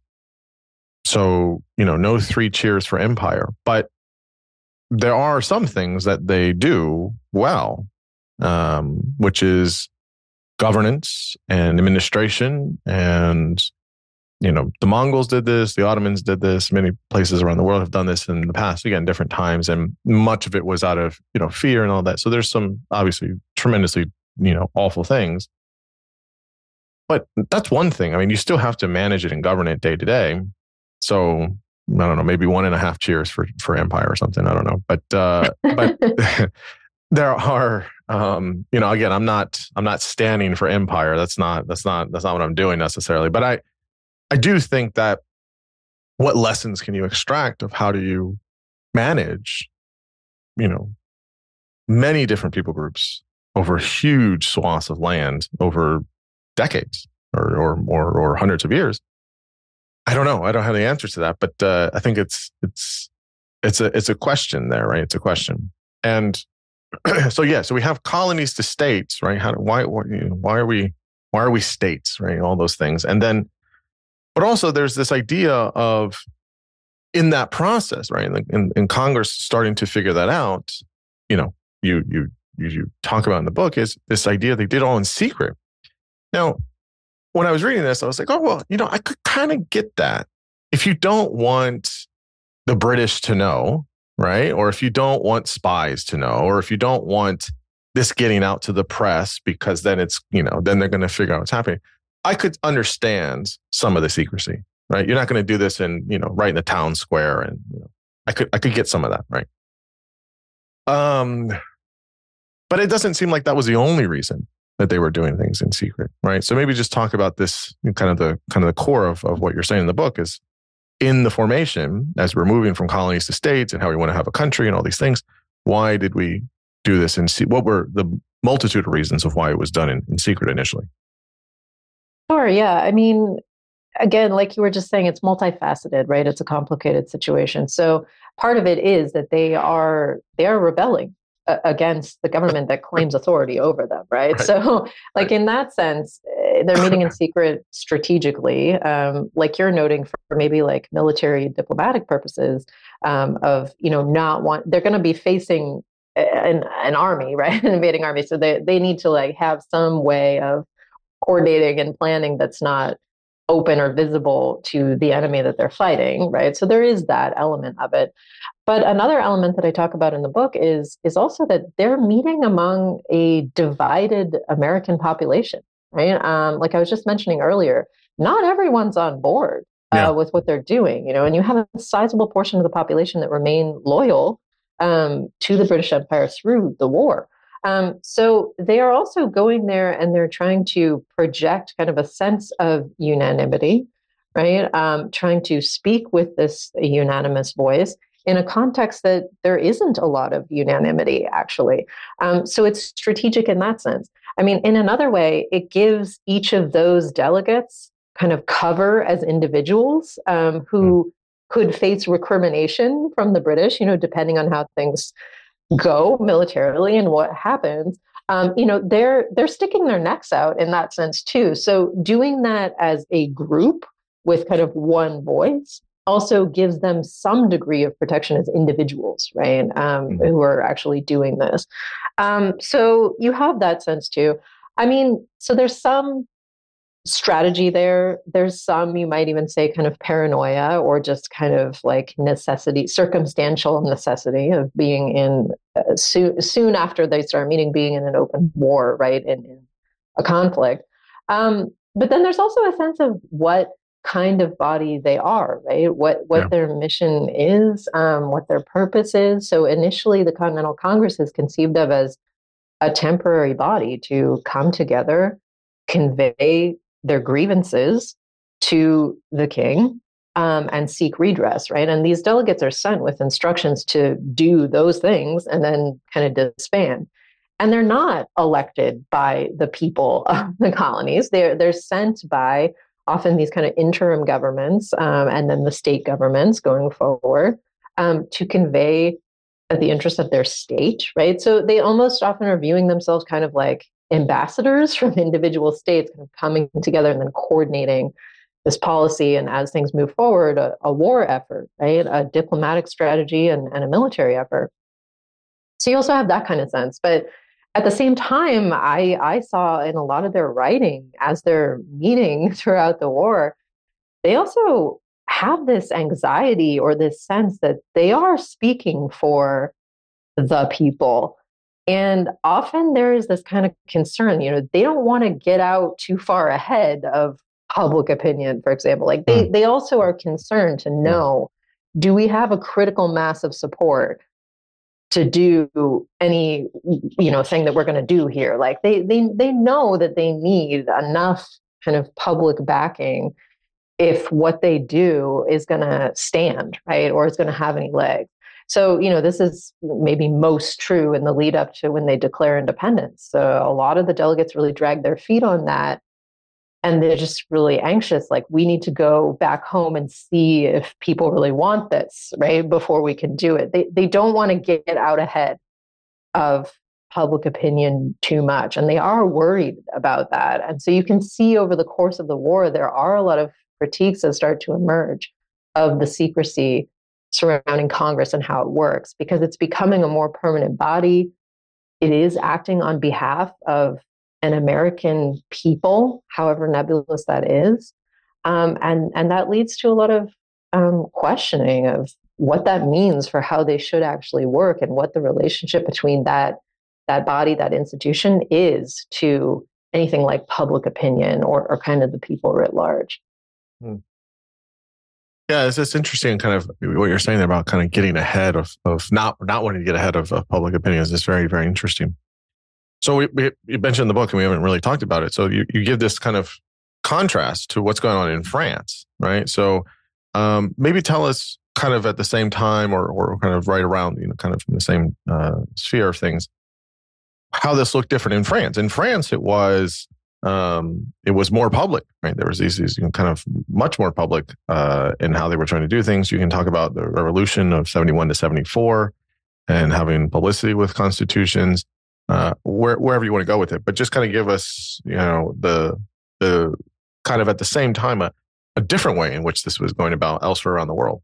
so, you know, no three cheers for empire, but there are some things that they do well, um, which is governance and administration. And, you know, the Mongols did this, the Ottomans did this, many places around the world have done this in the past, again, different times. And much of it was out of, you know, fear and all that. So there's some obviously tremendously, you know, awful things. But that's one thing. I mean, you still have to manage it and govern it day to day. So I don't know, maybe one and a half cheers for, for empire or something. I don't know. But, uh, but there are, um, you know, again, I'm not, I'm not standing for empire. That's not, that's not, that's not what I'm doing necessarily. But I, I do think that what lessons can you extract of how do you manage, you know, many different people groups over huge swaths of land over decades or, or, or, or hundreds of years? I don't know. I don't have the answers to that, but uh, I think it's it's it's a it's a question there, right? It's a question, and so yeah. So we have colonies to states, right? How why why, you know, why are we why are we states, right? All those things, and then, but also there's this idea of in that process, right? In, in, in Congress starting to figure that out. You know, you you you talk about in the book is this idea they did all in secret. Now, when I was reading this, I was like, oh, well, you know, I could kind of get that. If you don't want the British to know, right? Or if you don't want spies to know, or if you don't want this getting out to the press, because then it's, you know, then they're going to figure out what's happening. I could understand some of the secrecy, right? You're not going to do this in, you know, right in the town square. And, you know, I could, I could get some of that, right? Um, but it doesn't seem like that was the only reason that they were doing things in secret, right? So maybe just talk about this kind of the kind of the core of, of what you're saying in the book is in the formation, as we're moving from colonies to states and how we want to have a country and all these things, why did we do this in secret? What were the multitude of reasons of why it was done in, in secret initially? Sure, yeah. I mean, again, like you were just saying, it's multifaceted, right? It's a complicated situation. So part of it is that they are they are rebelling against the government that claims authority over them, right? right. So, like right. in that sense, they're meeting in secret strategically, um, like you're noting for maybe like military diplomatic purposes um, of, you know, not want, they're going to be facing an, an army, right? An invading army. So they, they need to like have some way of coordinating and planning that's not open or visible to the enemy that they're fighting, right? So there is that element of it. But another element that I talk about in the book is, is also that they're meeting among a divided American population, right? Um, like I was just mentioning earlier, not everyone's on board uh, yeah. with what they're doing, you know, and you have a sizable portion of the population that remain loyal um, to the British Empire through the war. Um, so they are also going there and they're trying to project kind of a sense of unanimity, right? Um, trying to speak with this unanimous voice in a context that there isn't a lot of unanimity, actually. Um, so it's strategic in that sense. I mean, in another way, it gives each of those delegates kind of cover as individuals um, who could face recrimination from the British, you know, depending on how things go militarily and what happens. Um, you know, they're they're sticking their necks out in that sense too. So doing that as a group with kind of one voice also gives them some degree of protection as individuals, right? Um, mm-hmm. Who are actually doing this. Um, so you have that sense too. I mean, so there's some strategy there. There's some, you might even say, kind of paranoia or just kind of like necessity, circumstantial necessity of being in uh, soon, soon after they start meeting, being in an open war, right? In, in a conflict. Um, but then there's also a sense of what kind of body they are, right? What what yeah. their mission is, um, what their purpose is. So initially, the Continental Congress is conceived of as a temporary body to come together, convey their grievances to the king, um, and seek redress, right? And these delegates are sent with instructions to do those things and then kind of disband. And they're not elected by the people of the colonies. They're they're sent by often these kind of interim governments, um, and then the state governments going forward, um, to convey the interests of their state, right? So they almost often are viewing themselves kind of like ambassadors from individual states, kind of coming together and then coordinating this policy, and as things move forward, a, a war effort, right? A diplomatic strategy and, and a military effort. So you also have that kind of sense. But at the same time, I, I saw in a lot of their writing as they're meeting throughout the war, they also have this anxiety or this sense that they are speaking for the people. And often there is this kind of concern, you know, they don't want to get out too far ahead of public opinion, for example. Like they, mm. they also are concerned to know, yeah. do we have a critical mass of support to do any, you know, thing that we're going to do here? Like they, they, they know that they need enough kind of public backing if what they do is going to stand, right? Or is going to have any legs. So, you know, this is maybe most true in the lead up to when they declare independence. So a lot of the delegates really drag their feet on that. And they're just really anxious. Like, we need to go back home and see if people really want this, right? Before we can do it. They, they don't want to get out ahead of public opinion too much. And they are worried about that. And so you can see over the course of the war, there are a lot of critiques that start to emerge of the secrecy surrounding Congress and how it works, because it's becoming a more permanent body. It is acting on behalf of an American people, however nebulous that is. Um, and, and that leads to a lot of um, questioning of what that means for how they should actually work and what the relationship between that, that body, that institution is to anything like public opinion or, or kind of the people writ large. Hmm. Yeah, it's, it's interesting kind of what you're saying there about kind of getting ahead of, of not, not wanting to get ahead of, of public opinion. It's very, very interesting. So we, we you mentioned the book and we haven't really talked about it. So you, you give this kind of contrast to what's going on in France, right? So um, maybe tell us kind of at the same time or or kind of right around, you know, kind of in the same uh, sphere of things, how this looked different in France. In France, it was um, it was more public, right? There was these, these you know, kind of much more public uh, in how they were trying to do things. You can talk about the revolution of seventy-one to seventy-four and having publicity with constitutions. Uh, where, wherever you want to go with it, but just kind of give us, you know, the the kind of at the same time a, a different way in which this was going about elsewhere around the world.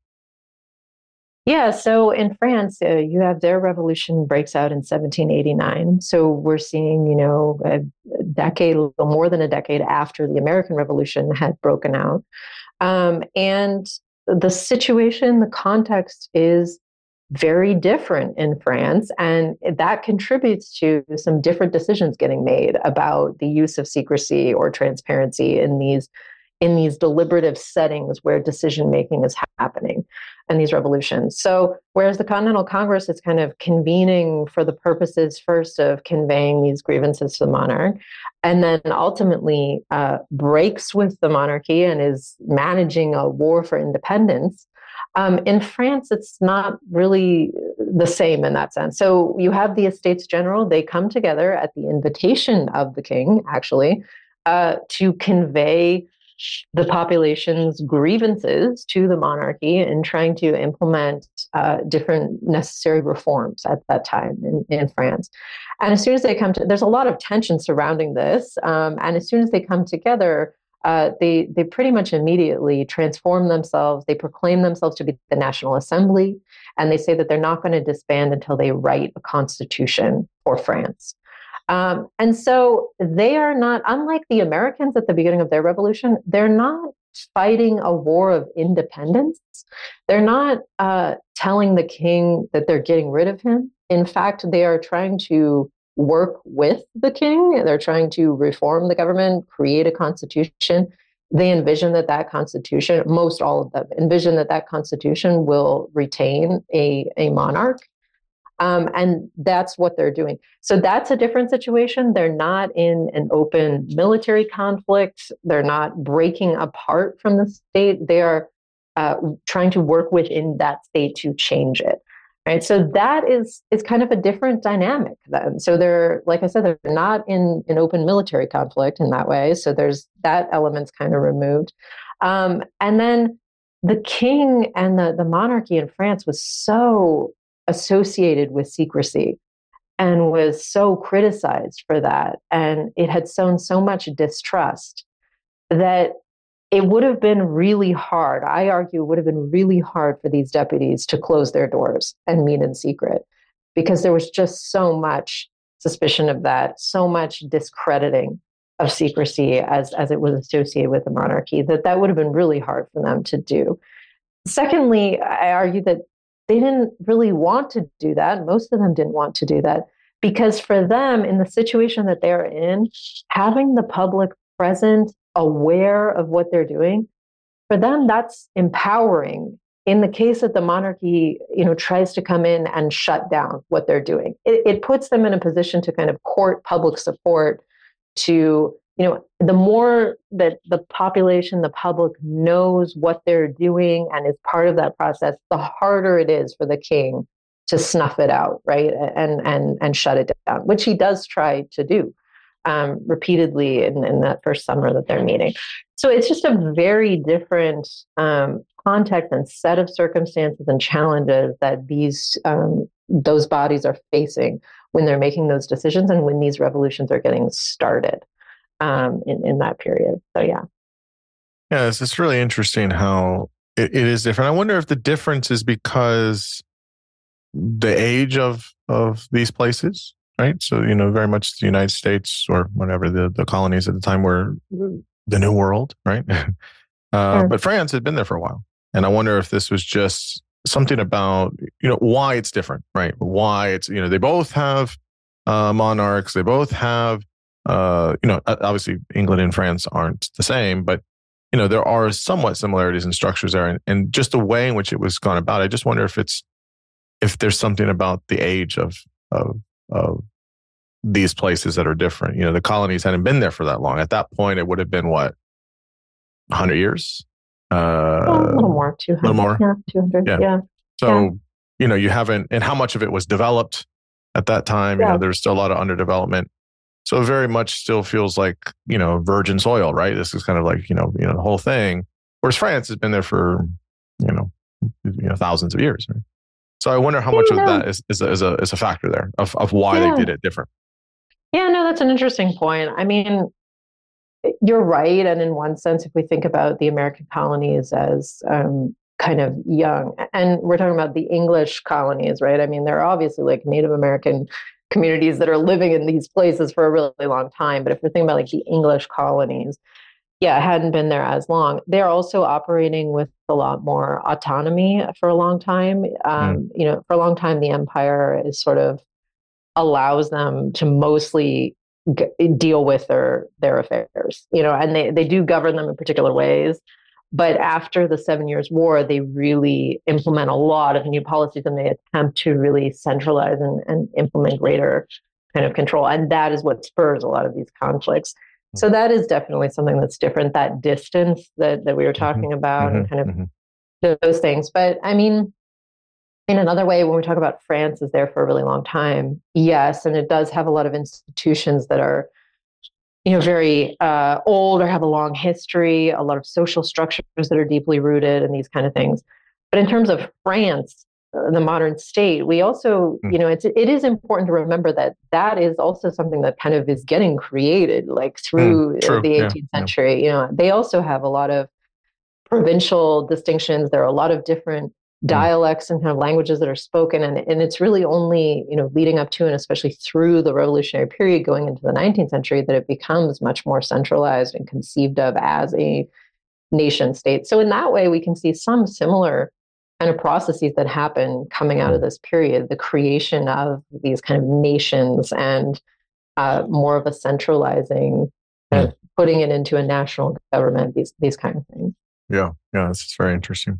Yeah, so in France, uh, you have their revolution breaks out in seventeen eighty-nine. So we're seeing, you know, a decade, a little more than a decade after the American Revolution had broken out, um, and the situation, the context is very different in France. And that contributes to some different decisions getting made about the use of secrecy or transparency in these in these deliberative settings where decision making is happening in these revolutions. So whereas the Continental Congress is kind of convening for the purposes first of conveying these grievances to the monarch, and then ultimately uh, breaks with the monarchy and is managing a war for independence, Um, in France, it's not really the same in that sense. So you have the Estates General, they come together at the invitation of the king, actually, uh, to convey the population's grievances to the monarchy and trying to implement uh, different necessary reforms at that time in, in France. And as soon as they come to, there's a lot of tension surrounding this. Um, and as soon as they come together, Uh, they they pretty much immediately transform themselves. They proclaim themselves to be the National Assembly, and they say that they're not going to disband until they write a constitution for France. Um, and so they are not, unlike the Americans at the beginning of their revolution, they're not fighting a war of independence. They're not uh, telling the king that they're getting rid of him. In fact, they are trying to work with the king. They're trying to reform the government, create a constitution. They envision that that constitution, most all of them, envision that that constitution will retain a, a monarch. Um, and that's what they're doing. So that's a different situation. They're not in an open military conflict. They're not breaking apart from the state. They are uh, trying to work within that state to change it. Right. So that is is kind of a different dynamic then. So they're, like I said, they're not in an open military conflict in that way. So there's that element's kind of removed. Um, and then the king and the, the monarchy in France was so associated with secrecy and was so criticized for that. And it had sown so much distrust that it would have been really hard. I argue it would have been really hard for these deputies to close their doors and meet in secret because there was just so much suspicion of that, so much discrediting of secrecy as, as it was associated with the monarchy, that that would have been really hard for them to do. Secondly, I argue that they didn't really want to do that. Most of them didn't want to do that because for them, in the situation that they're in, having the public present, aware of what they're doing, for them, that's empowering. In the case that the monarchy, you know, tries to come in and shut down what they're doing, it, it puts them in a position to kind of court public support to, you know, the more that the population, the public knows what they're doing and is part of that process, the harder it is for the king to snuff it out, right? And and and shut it down, which he does try to do. Um, repeatedly in, in that first summer that they're meeting. So it's just a very different um, context and set of circumstances and challenges that these um, those bodies are facing when they're making those decisions and when these revolutions are getting started um, in, in that period. So yeah. Yeah, it's, it's really interesting how it, it is different. I wonder if the difference is because the age of of these places, right? So, you know, very much the United States or whatever the, the colonies at the time were the New World, right? uh, Sure. But France had been there for a while. And I wonder if this was just something about, you know, why it's different, right? Why it's, you know, they both have uh, monarchs. They both have, uh, you know, obviously England and France aren't the same, but, you know, there are somewhat similarities in structures there. And, and just the way in which it was gone about, I just wonder if it's, if there's something about the age of, of, of these places that are different. You know, the colonies hadn't been there for that long. At that point, it would have been what, one hundred years? Uh, well, a little more, two hundred. A little more? Yeah, two hundred. Yeah. Yeah. So, yeah. you know, you haven't, and how much of it was developed at that time? Yeah. You know, there's still a lot of underdevelopment. So it very much still feels like, you know, virgin soil, right? This is kind of like, you know, you know, the whole thing. Whereas France has been there for, you know, you know, thousands of years, right? So I wonder how much yeah, of no. that is, is, a, is, a, is a factor there of, of why Yeah. they did it different. Yeah, no, that's an interesting point. I mean, you're right. And in one sense, if we think about the American colonies as um, kind of young, and we're talking about the English colonies, right? I mean, there are obviously like Native American communities that are living in these places for a really long time. But if we're thinking about like the English colonies, yeah, it hadn't been there as long. They're also operating with a lot more autonomy for a long time. Um, mm. You know, for a long time, the empire is sort of allows them to mostly g- deal with their their affairs, you know, and they, they do govern them in particular ways. But after the Seven Years' War, they really implement a lot of new policies and they attempt to really centralize and, and implement greater kind of control. And that is what spurs a lot of these conflicts. So that is definitely something that's different, that distance that, that we were talking mm-hmm. about mm-hmm. and kind of mm-hmm. those things. But I mean, in another way, when we talk about France is there for a really long time, yes, and it does have a lot of institutions that are, you know, very uh, old or have a long history, a lot of social structures that are deeply rooted and these kind of things. But in terms of France, uh, the modern state, we also, mm. you know, it's it is important to remember that that is also something that kind of is getting created, like through mm, the eighteenth yeah, century. Yeah. You know, they also have a lot of provincial distinctions. There are a lot of different dialects and kind of languages that are spoken. And, and it's really only, you know, leading up to and especially through the revolutionary period going into the nineteenth century that it becomes much more centralized and conceived of as a nation state. So in that way, we can see some similar kind of processes that happen coming out of this period, the creation of these kind of nations and uh, more of a centralizing, kind of putting it into a national government, these, these kind of things. Yeah, yeah, that's very interesting.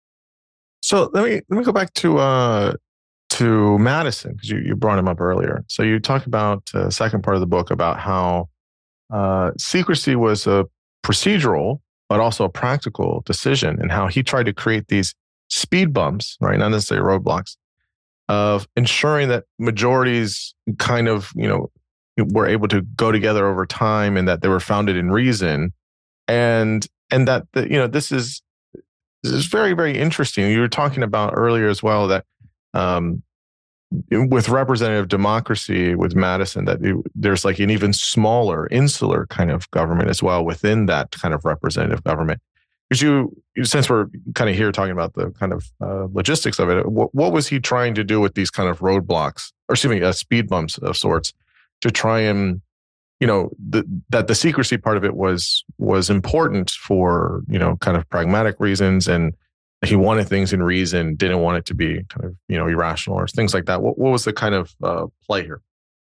So let me let me go back to uh, to Madison because you, you brought him up earlier. So you talked about the uh, second part of the book about how uh, secrecy was a procedural but also a practical decision, and how he tried to create these speed bumps, right? Not necessarily roadblocks, of ensuring that majorities kind of, you know, were able to go together over time, and that they were founded in reason. And and that, the, you know, this is this is very, very interesting. You were talking about earlier as well that um, with representative democracy with Madison, that it, there's like an even smaller, insular kind of government as well within that kind of representative government. Because you, since we're kind of here talking about the kind of uh, logistics of it, what, what was he trying to do with these kind of roadblocks, or excuse me, uh, speed bumps of sorts, to try and, you know, the, that the secrecy part of it was was important for, you know, kind of pragmatic reasons, and he wanted things in reason, didn't want it to be kind of, you know, irrational or things like that. What, what was the kind of uh, play here?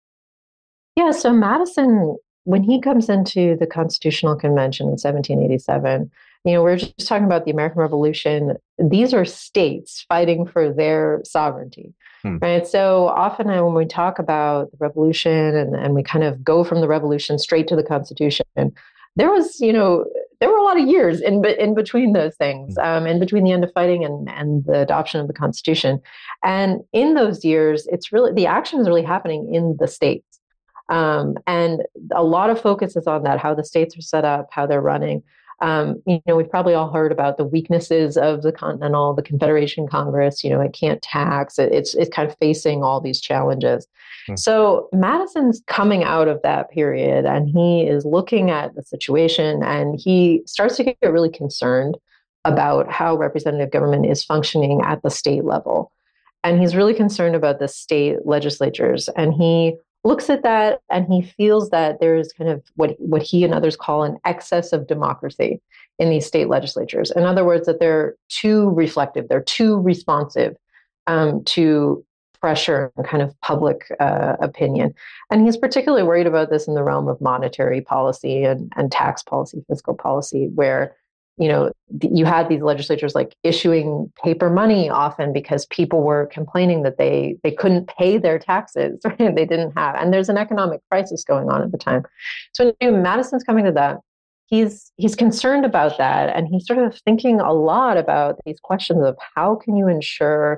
Yeah, so Madison, when he comes into the Constitutional Convention in seventeen eighty-seven, you know, we're just talking about the American Revolution. These are states fighting for their sovereignty, hmm. right? So often when we talk about the revolution and, and we kind of go from the revolution straight to the Constitution, there was, you know, there were a lot of years in in between those things, um, in between the end of fighting and, and the adoption of the Constitution. And in those years, it's really, the action is really happening in the states. Um, and a lot of focus is on that, how the states are set up, how they're running. Um, you know, we've probably all heard about the weaknesses of the Continental, the Confederation Congress. You know, it can't tax. It, it's it's kind of facing all these challenges. Hmm. So Madison's coming out of that period, and he is looking at the situation, and he starts to get really concerned about how representative government is functioning at the state level. And he's really concerned about the state legislatures, and he looks at that and he feels that there's kind of what, what he and others call an excess of democracy in these state legislatures. In other words, that they're too reflective, they're too responsive um, to pressure and kind of public uh, opinion. And he's particularly worried about this in the realm of monetary policy and, and tax policy, fiscal policy, where, you know, you had these legislatures like issuing paper money often because people were complaining that they they couldn't pay their taxes, right? They didn't have, and there's an economic crisis going on at the time. So you know, Madison's coming to that. He's he's concerned about that, and he's sort of thinking a lot about these questions of how can you ensure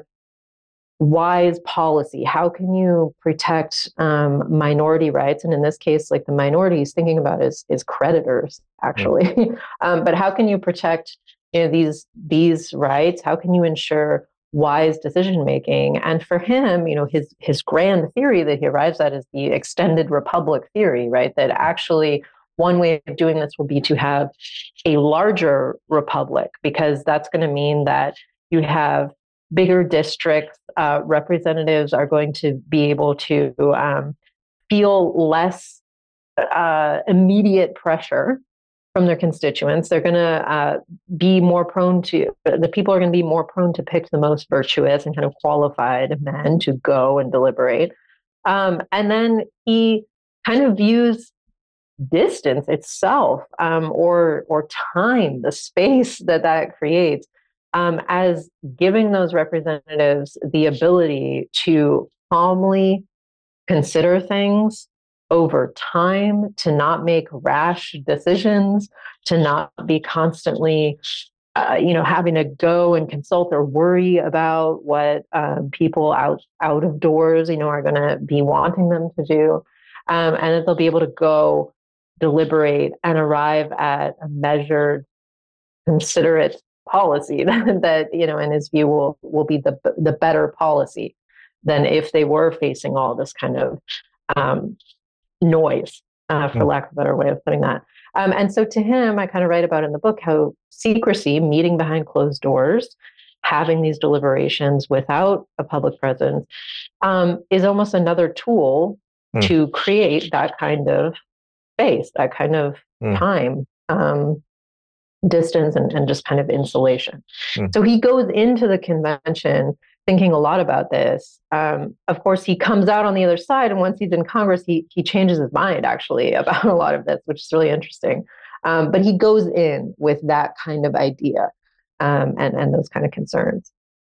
wise policy? How can you protect um, minority rights? And in this case, like the minority he's thinking about is is creditors, actually. Mm-hmm. um, but how can you protect, you know, these these rights? How can you ensure wise decision making? And for him, you know, his his grand theory that he arrives at is the extended republic theory, right? That actually one way of doing this will be to have a larger republic, because that's going to mean that you have bigger districts. Uh, representatives are going to be able to um, feel less uh, immediate pressure from their constituents. They're going to uh, be more prone to, the people are going to be more prone to pick the most virtuous and kind of qualified men to go and deliberate. Um, and then he kind of views distance itself um, or or time, the space that that creates, Um, as giving those representatives the ability to calmly consider things over time, to not make rash decisions, to not be constantly, uh, you know, having to go and consult or worry about what um, people out out of doors, you know, are going to be wanting them to do, um, and that they'll be able to go deliberate and arrive at a measured, considerate policy that, that, you know, in his view will will be the the better policy than if they were facing all this kind of um, noise, uh, for mm. lack of a better way of putting that. Um, and so to him, I kind of write about in the book how secrecy, meeting behind closed doors, having these deliberations without a public presence, um, is almost another tool mm. to create that kind of space, that kind of mm. time. Um, distance and, and just kind of insulation. Mm. So he goes into the convention thinking a lot about this. Um, of course, he comes out on the other side, and once he's in Congress, he he changes his mind actually about a lot of this, which is really interesting. Um, but he goes in with that kind of idea um, and and those kind of concerns.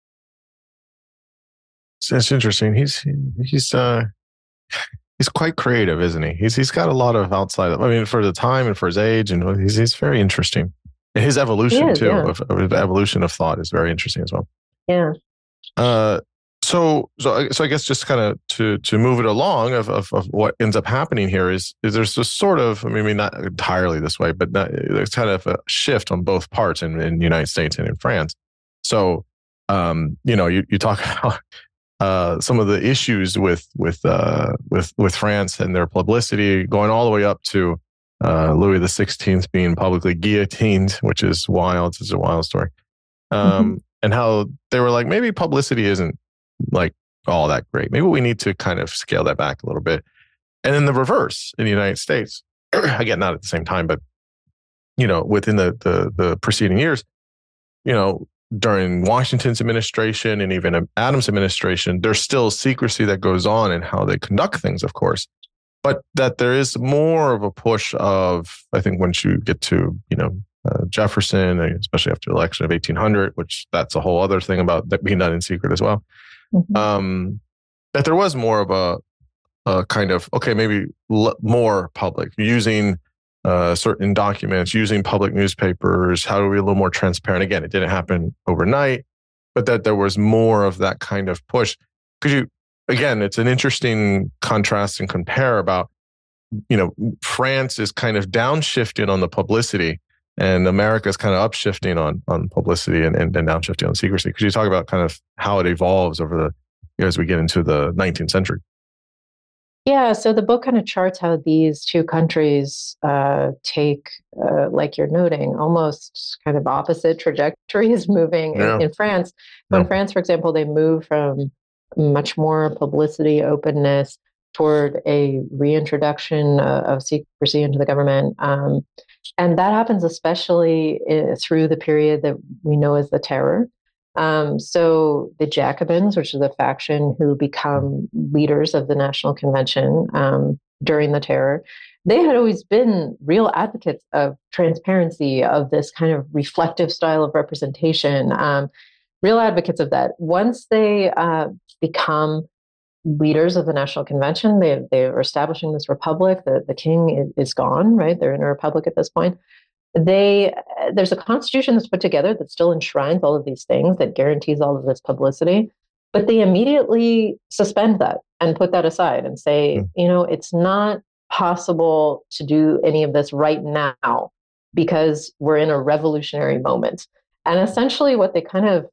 So it's interesting. He's he's uh, he's quite creative, isn't he? He's he's got a lot of outside. I mean, for the time and for his age, and he's he's very interesting. His evolution is, too, yeah. of, of evolution of thought is very interesting as well. Yeah. Uh, So, so, I- so I guess just kind of to to move it along of, of of what ends up happening here is is there's this sort of, I mean, maybe not entirely this way, but not, there's kind of a shift on both parts in, in the United States and in France. So, um, you know, you you talk about uh, some of the issues with with uh, with with France and their publicity, going all the way up to uh, Louis the Sixteenth being publicly guillotined, which is wild. It's a wild story, um, mm-hmm. and how they were like, maybe publicity isn't like all that great. Maybe we need to kind of scale that back a little bit. And then the reverse in the United States, again, not at the same time, but you know, within the the the preceding years, you know, during Washington's administration and even Adams' administration, there's still secrecy that goes on in how they conduct things, of course. But that there is more of a push of, I think, once you get to, you know, uh, Jefferson, especially after the election of eighteen hundred, which that's a whole other thing about that being done in secret as well. Mm-hmm. Um, that there was more of a, a kind of, okay, maybe l- more public, using uh, certain documents, using public newspapers, how do we be a little more transparent? Again, it didn't happen overnight, but that there was more of that kind of push. Because you, again, it's an interesting contrast and compare about, you know, France is kind of downshifted on the publicity, and America is kind of upshifting on on publicity and, and, and downshifting on secrecy. Because you talk about kind of how it evolves over the, you know, as we get into the nineteenth century. Yeah, so the book kind of charts how these two countries uh, take, uh, like you're noting, almost kind of opposite trajectories moving yeah. in, in France. In yeah. France, for example, they move from much more publicity, openness, toward a reintroduction uh, of secrecy into the government. Um, and that happens especially in, through the period that we know as the Terror. Um, so the Jacobins, which is the faction who become leaders of the National Convention um, during the Terror, they had always been real advocates of transparency, of this kind of reflective style of representation, um, real advocates of that. Once they uh, become leaders of the National Convention, they they are establishing this republic. The, the king is, is gone, right? They're in a republic at this point. They there's a constitution that's put together that still enshrines all of these things, that guarantees all of this publicity, but they immediately suspend that and put that aside and say, mm. you know, it's not possible to do any of this right now because we're in a revolutionary moment. And essentially what they kind of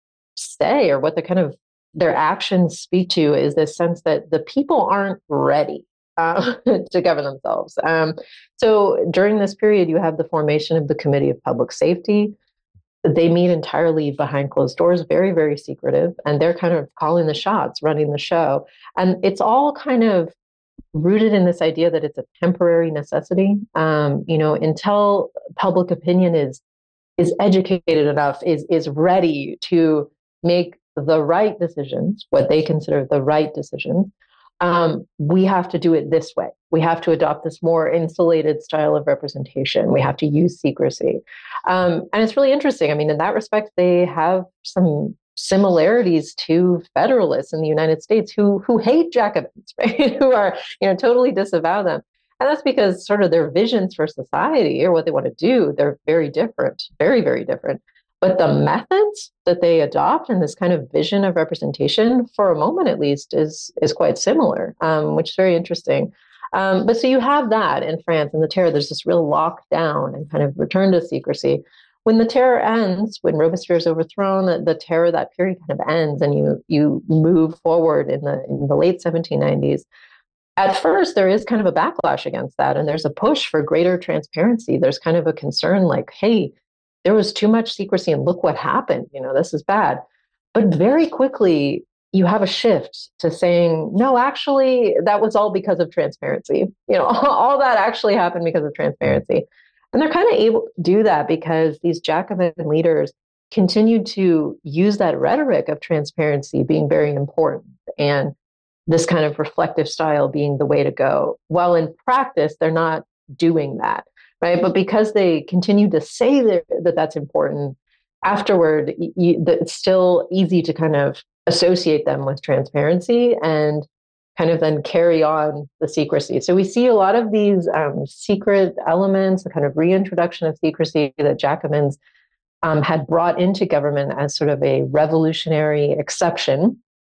say, or what they kind of their actions speak to, is this sense that the people aren't ready uh, to govern themselves. Um, so during this period, you have the formation of the Committee of Public Safety. They meet entirely behind closed doors, very, very secretive, and they're kind of calling the shots, running the show. And it's all kind of rooted in this idea that it's a temporary necessity. Um, you know, until public opinion is is educated enough, is is ready to make the right decisions, what they consider the right decisions, um, we have to do it this way. We have to adopt this more insulated style of representation. We have to use secrecy. Um, and it's really interesting. I mean, in that respect, they have some similarities to Federalists in the United States who who hate Jacobins, right? Who are, you know, totally disavow them. And that's because sort of their visions for society or what they want to do, they're very different, very, very different. But the methods that they adopt and this kind of vision of representation, for a moment at least, is is quite similar, um, which is very interesting. Um, but so you have that in France and the Terror. There's this real lockdown and kind of return to secrecy. When the Terror ends, when Robespierre is overthrown, the, the Terror, that period kind of ends, and you you move forward in the in the late seventeen nineties. At first, there is kind of a backlash against that, and there's a push for greater transparency. There's kind of a concern like, hey, there was too much secrecy and look what happened. You know, this is bad. But very quickly, you have a shift to saying, no, actually, that was all because of transparency. You know, all that actually happened because of transparency. And they're kind of able to do that because these Jacobin leaders continued to use that rhetoric of transparency being very important and this kind of reflective style being the way to go. While in practice, they're not doing that. Right. But because they continue to say that, that that's important, afterward, you, that it's still easy to kind of associate them with transparency and kind of then carry on the secrecy. So we see a lot of these um, secret elements, the kind of reintroduction of secrecy that Jacobins um, had brought into government as sort of a revolutionary exception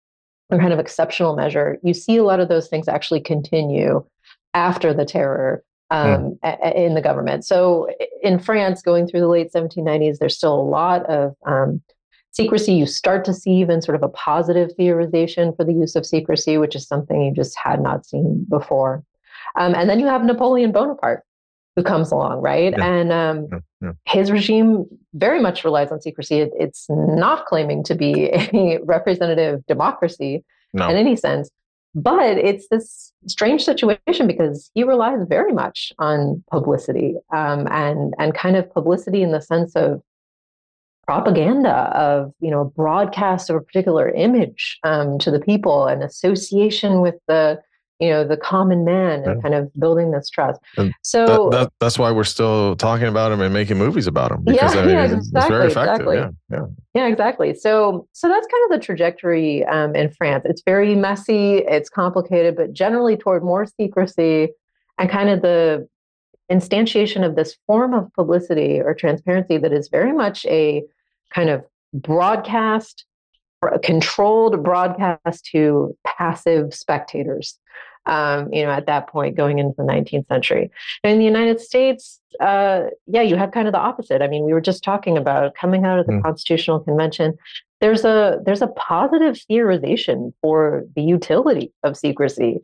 or kind of exceptional measure, you see a lot of those things actually continue after the terror um, mm. in the government. So in France, going through the late seventeen nineties, there's still a lot of um, secrecy. You start to see even sort of a positive theorization for the use of secrecy, which is something you just had not seen before. Um, and then you have Napoleon Bonaparte, who comes along, right? Yeah. And um, yeah. Yeah. his regime very much relies on secrecy. It, it's not claiming to be a representative democracy no. in any sense, but it's this strange situation because he relies very much on publicity um, and and kind of publicity in the sense of propaganda, of, you know, broadcast of a particular image um, to the people, and association with the, you know, the common man, and yeah. kind of building this trust. And so that, that, that's why we're still talking about him and making movies about him, because yeah, I mean, yeah, exactly, it's very effective. Exactly. Yeah, yeah, yeah, exactly. So, so that's kind of the trajectory um, in France. It's very messy, it's complicated, but generally toward more secrecy and kind of the instantiation of this form of publicity or transparency that is very much a kind of broadcast, a controlled broadcast to passive spectators. Um, you know, at that point, going into the nineteenth century. In the United States, uh, yeah, you have kind of the opposite. I mean, we were just talking about coming out of the mm. Constitutional Convention. There's a there's a positive theorization for the utility of secrecy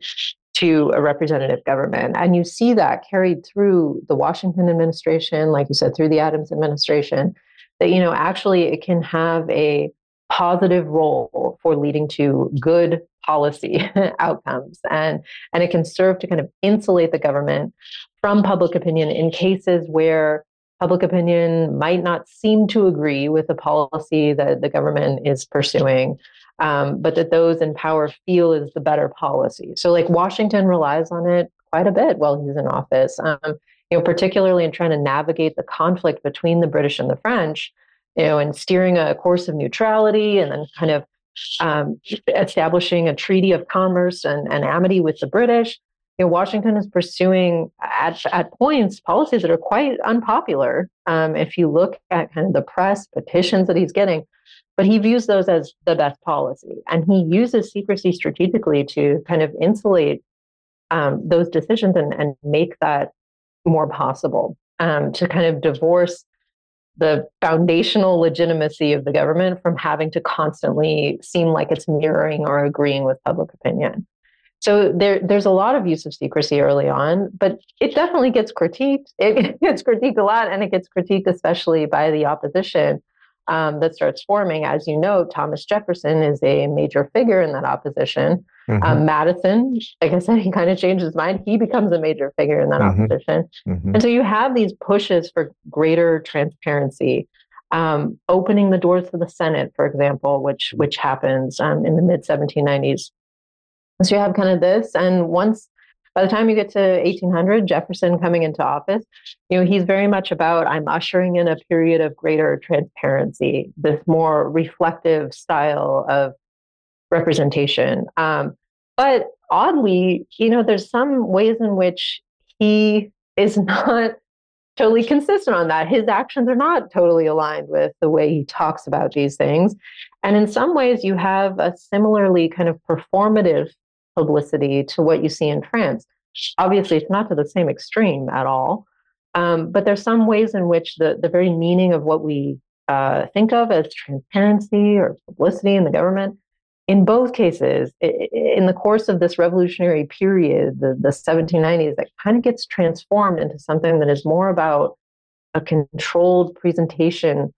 to a representative government, and you see that carried through the Washington administration, like you said, through the Adams administration. That, you know, actually it can have a positive role for leading to good policy outcomes, and and it can serve to kind of insulate the government from public opinion in cases where public opinion might not seem to agree with the policy that the government is pursuing, um, but that those in power feel is the better policy. So like Washington relies on it quite a bit while he's in office, um, you know, particularly in trying to navigate the conflict between the British and the French, you know, and steering a course of neutrality, and then kind of um, establishing a treaty of commerce and, and amity with the British. You know, Washington is pursuing at, at points policies that are quite unpopular um, if you look at kind of the press petitions that he's getting, but he views those as the best policy. And he uses secrecy strategically to kind of insulate um, those decisions and, and make that more possible, um, to kind of divorce the foundational legitimacy of the government from having to constantly seem like it's mirroring or agreeing with public opinion. So there, there's a lot of use of secrecy early on, but it definitely gets critiqued. It gets critiqued a lot, and it gets critiqued especially by the opposition um, that starts forming. As you know, Thomas Jefferson is a major figure in that opposition. Mm-hmm. Um, Madison, like I said, he kind of changed his mind. He becomes a major figure in that mm-hmm. opposition. Mm-hmm. And so you have these pushes for greater transparency, um, opening the doors to the Senate, for example, which which happens um, in the mid seventeen nineties. So you have kind of this, and once, by the time you get to eighteen hundred, Jefferson coming into office, you know, he's very much about, I'm ushering in a period of greater transparency, this more reflective style of representation. Um, but oddly, you know, there's some ways in which he is not totally consistent on that. His actions are not totally aligned with the way he talks about these things. And in some ways, you have a similarly kind of performative publicity to what you see in France. Obviously, it's not to the same extreme at all, um, but there's some ways in which the, the very meaning of what we uh, think of as transparency or publicity in the government, in both cases, in the course of this revolutionary period, the, the seventeen nineties, that kind of gets transformed into something that is more about a controlled presentation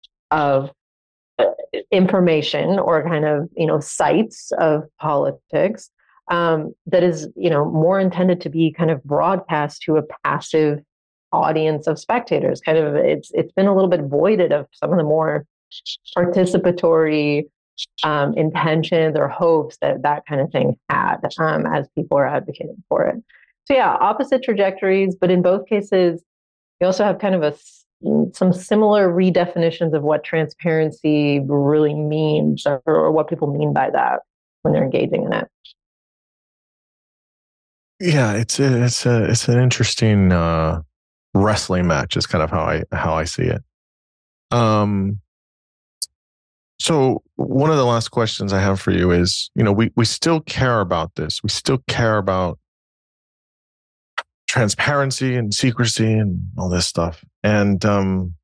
of information or kind of, you know, sites of politics um, that is, you know, more intended to be kind of broadcast to a passive audience of spectators. Kind of, it's it's been a little bit voided of some of the more participatory um, intentions or hopes that that kind of thing had um, as people are advocating for it. So yeah, opposite trajectories, but in both cases, you also have kind of a some similar redefinitions of what transparency really means, or, or what people mean by that when they're engaging in it. Yeah, it's a, it's a it's an interesting uh, wrestling match. Is kind of how I how I see it. Um. So one of the last questions I have for you is, you know, we, we still care about this. We still care about transparency and secrecy and all this stuff. And um,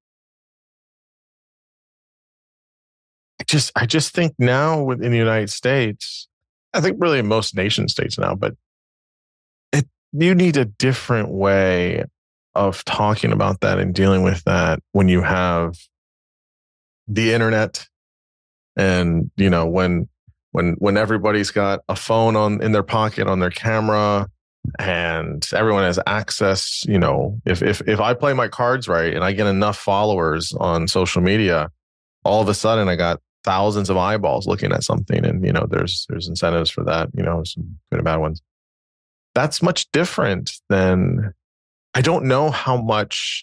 I just, I just think now within the United States, I think really in most nation states now, but it, you need a different way of talking about that and dealing with that when you have the internet. And, you know, when, when, when everybody's got a phone on in their pocket on their camera and everyone has access, you know, if, if, if I play my cards right and I get enough followers on social media, all of a sudden I got thousands of eyeballs looking at something. And, you know, there's, there's incentives for that, you know, some good and bad ones. That's much different than, I don't know how much,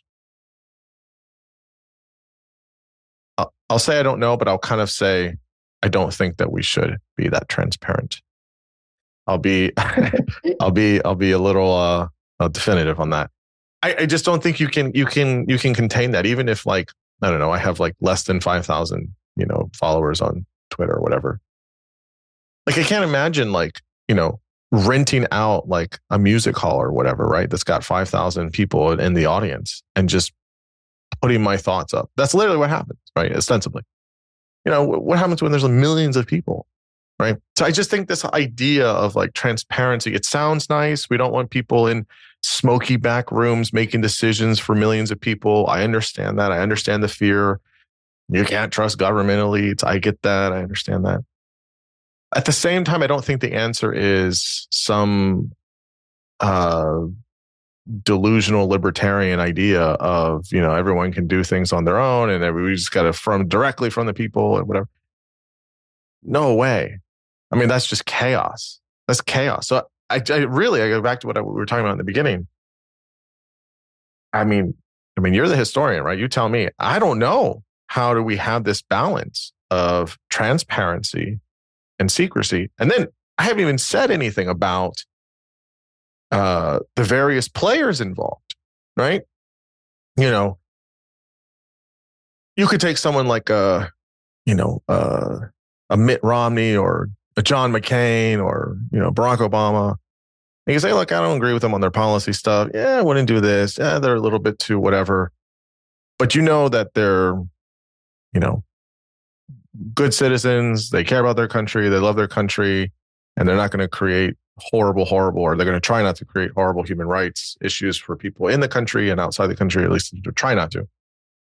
I'll say I don't know, but I'll kind of say I don't think that we should be that transparent. I'll be, I'll be, I'll be a little uh, uh, definitive on that. I, I just don't think you can, you can, you can contain that. Even if, like, I don't know, I have like less than five thousand, you know, followers on Twitter or whatever. Like, I can't imagine, like, you know, renting out like a music hall or whatever, right? That's got five thousand people in the audience and just putting my thoughts up. That's literally what happens, right? Ostensibly. You know, what happens when there's millions of people, right? So I just think this idea of like transparency, it sounds nice. We don't want people in smoky back rooms making decisions for millions of people. I understand that. I understand the fear. You can't trust government elites. I get that. I understand that. At the same time, I don't think the answer is some uh, delusional libertarian idea of, you know, everyone can do things on their own and we just got to from directly from the people or whatever. No way. I mean, that's just chaos. That's chaos. So I, I really, I go back to what I, we were talking about in the beginning. I mean, I mean, you're the historian, right? You tell me. I don't know. How do we have this balance of transparency and secrecy? And then I haven't even said anything about uh, the various players involved, right? You know, you could take someone like a, you know, uh, a Mitt Romney or a John McCain or, you know, Barack Obama. And you say, look, I don't agree with them on their policy stuff. Yeah, I wouldn't do this. Yeah, they're a little bit too whatever. But you know that they're, you know, good citizens. They care about their country. They love their country. And they're not going to create horrible, horrible, or they're going to try not to create horrible human rights issues for people in the country and outside the country, at least to try not to.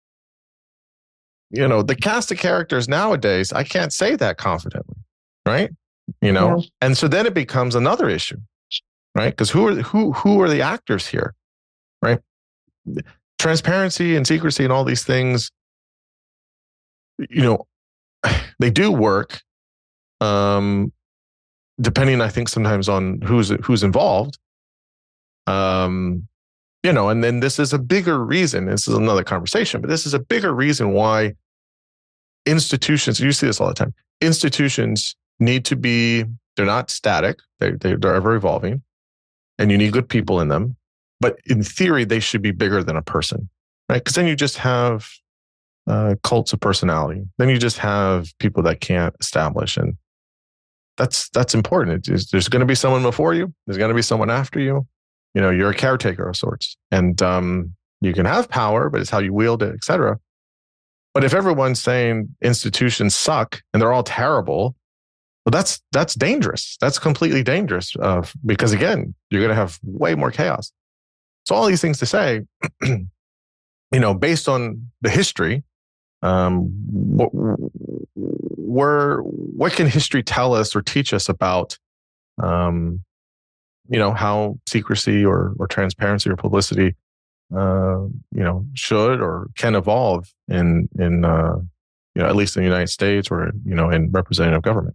You know, the cast of characters nowadays, I can't say that confidently, right? You know, yeah. And so then it becomes another issue, right? Because who are who who are the actors here, right? Transparency and secrecy and all these things, you know, they do work, um, depending, I think, sometimes on who's who's involved. Um, you know, and then this is a bigger reason. This is another conversation, but this is a bigger reason why institutions, you see this all the time, institutions need to be, they're not static. They, they, they're ever evolving, and you need good people in them. But in theory, they should be bigger than a person, right? Because then you just have uh, cults of personality. Then you just have people that can't establish, and that's that's important. It's, there's going to be someone before you. There's going to be someone after you. You know, you're a caretaker of sorts, and um, you can have power, but it's how you wield it, et cetera. But if everyone's saying institutions suck and they're all terrible, well, that's that's dangerous. That's completely dangerous uh, because, again, you're going to have way more chaos. So all these things to say, you know, based on the history, um, what, where, what can history tell us or teach us about, um, you know, how secrecy or, or transparency or publicity, uh, you know, should or can evolve in, in uh, you know, at least in the United States or, you know, in representative government?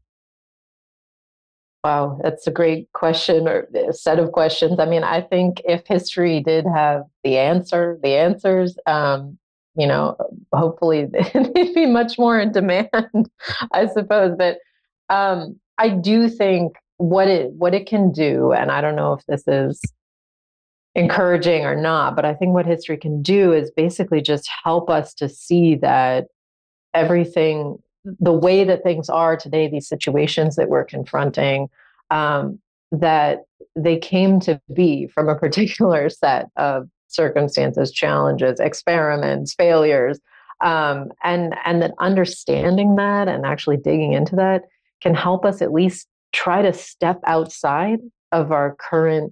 Wow, that's a great question or a set of questions. I mean, I think if history did have the answer, the answers, um, you know, hopefully they'd be much more in demand, I suppose. But um, I do think what it what it can do, and I don't know if this is encouraging or not, but I think what history can do is basically just help us to see that everything the way that things are today, these situations that we're confronting, um, that they came to be from a particular set of circumstances, challenges, experiments, failures, um, and and that understanding that and actually digging into that can help us at least try to step outside of our current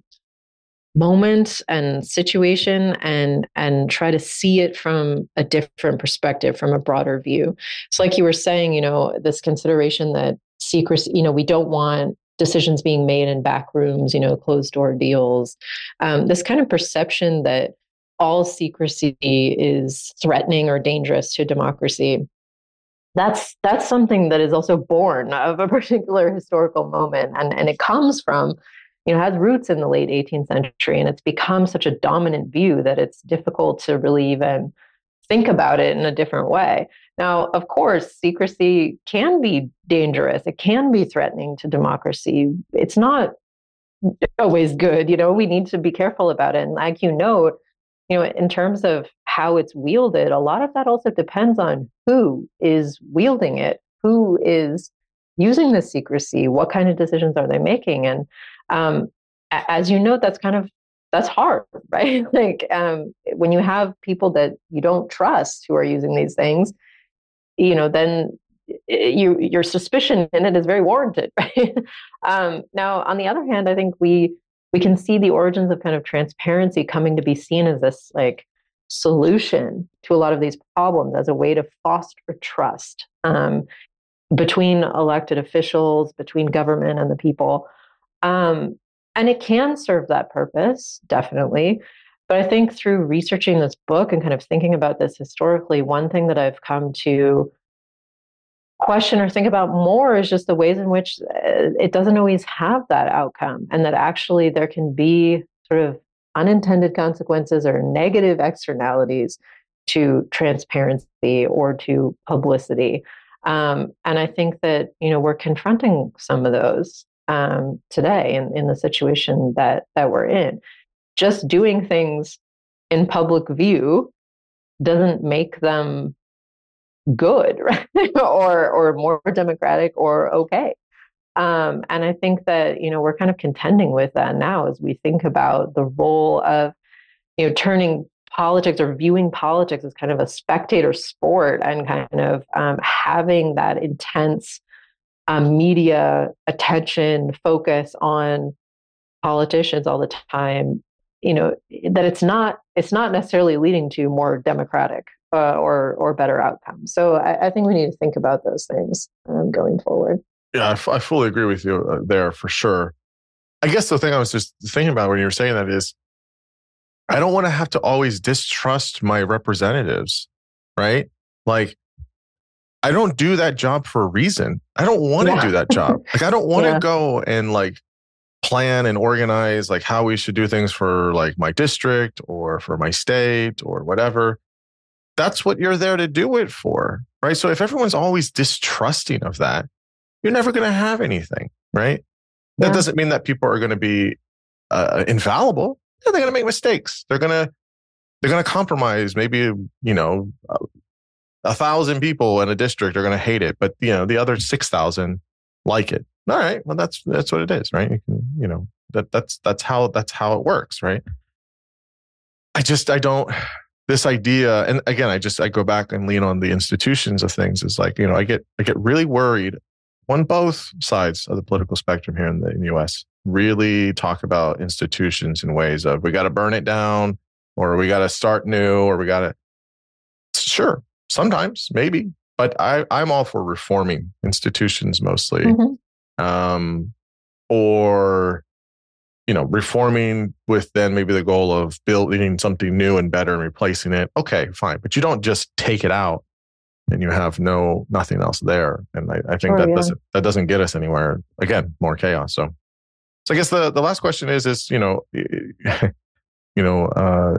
moment and situation and and try to see it from a different perspective, from a broader view. So like you were saying, you know, this consideration that secrecy, you know, we don't want decisions being made in back rooms, you know, closed door deals, um, this kind of perception that all secrecy is threatening or dangerous to democracy. That's that's something that is also born of a particular historical moment, and and it comes from, you know, has roots in the late eighteenth century, and it's become such a dominant view that it's difficult to really even think about it in a different way. Now, of course, secrecy can be dangerous. It can be threatening to democracy. It's not always good. You know, we need to be careful about it. And like you note, you know, in terms of how it's wielded, a lot of that also depends on who is wielding it, who is using the secrecy, what kind of decisions are they making, and um, as you know, that's kind of that's hard, right? Like um, when you have people that you don't trust who are using these things, you know, then you your suspicion in it is very warranted, right? um, now, on the other hand, I think we we can see the origins of kind of transparency coming to be seen as this like solution to a lot of these problems, as a way to foster trust um, between elected officials, between government and the people. Um, and it can serve that purpose, definitely. But I think through researching this book and kind of thinking about this historically, one thing that I've come to question or think about more is just the ways in which it doesn't always have that outcome, and that actually there can be sort of unintended consequences or negative externalities to transparency or to publicity. Um, and I think that, you know, we're confronting some of those um, today in, in the situation that that we're in. Just doing things in public view doesn't make them good, right? or or more democratic or okay. Um, and I think that, you know, we're kind of contending with that now as we think about the role of, you know, turning politics or viewing politics as kind of a spectator sport, and kind of um, having that intense um, media attention focus on politicians all the time. You know, that it's not it's not necessarily leading to more democratic uh, or or better outcomes. So I, I think we need to think about those things um, going forward. Yeah, I, f- I fully agree with you uh, there for sure. I guess the thing I was just thinking about when you were saying that is, I don't want to have to always distrust my representatives, right? Like, I don't do that job for a reason. I don't want to Yeah. do that job. Like, I don't want to Yeah. go and like plan and organize like how we should do things for like my district or for my state or whatever. That's what you're there to do it for, right? So if everyone's always distrusting of that, you're never going to have anything, right? That Yeah. doesn't mean that people are going to be uh, infallible. Yeah, they're going to make mistakes. They're going to they're going to compromise. Maybe, you know, a, a thousand people in a district are going to hate it, but you know, the other six thousand like it. All right, well, that's that's what it is, right? You can, you know, that that's that's how that's how it works, right? I just I don't this idea, and again, I just I go back and lean on the institutions of things. Is like, you know, I get I get really worried on both sides of the political spectrum here in the, in the U S. Really talk about institutions in ways of we got to burn it down, or we got to start new, or we got to. Sure, sometimes maybe, but I I'm all for reforming institutions mostly, mm-hmm. um, or you know, reforming with then maybe the goal of building something new and better and replacing it. Okay, fine, but you don't just take it out and you have no nothing else there. And I, I think sure, that yeah. doesn't that doesn't get us anywhere. Again, more chaos. So, so I guess the, the last question is is you know, you know, uh,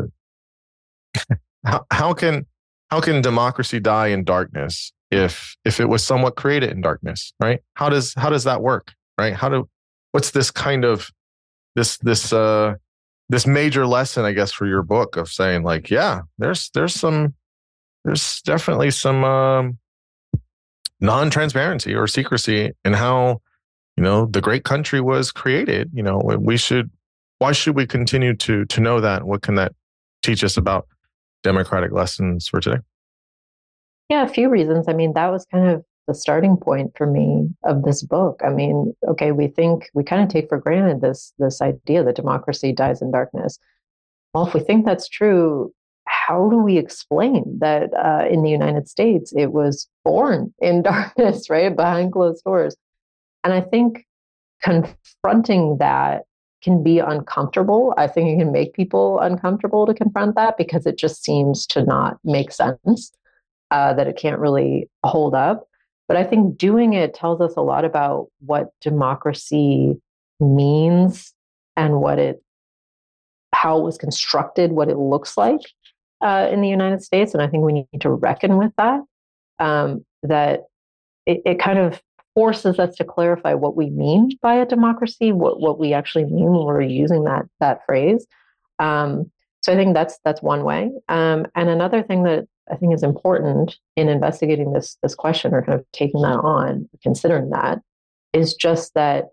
how how can how can democracy die in darkness if if it was somewhat created in darkness, right? How does how does that work, right? How do what's this kind of this this uh this major lesson, I guess, for your book of saying like, yeah, there's there's some. There's definitely some um, non-transparency or secrecy and how, you know, the great country was created. You know, we should, why should we continue to to know that? What can that teach us about democratic lessons for today? Yeah, a few reasons. I mean, that was kind of the starting point for me of this book. I mean, okay, we think we kind of take for granted this this idea that democracy dies in darkness. Well, if we think that's true, how do we explain that uh, in the United States it was born in darkness, right, behind closed doors? And I think confronting that can be uncomfortable. I think it can make people uncomfortable to confront that because it just seems to not make sense, uh, that it can't really hold up. But I think doing it tells us a lot about what democracy means and what it, how it was constructed, what it looks like uh, in the United States. And I think we need to reckon with that, um, that it, it kind of forces us to clarify what we mean by a democracy, what, what we actually mean when we're using that, that phrase. Um, so I think that's, that's one way. Um, and another thing that I think is important in investigating this, this question or kind of taking that on, considering that, is just that,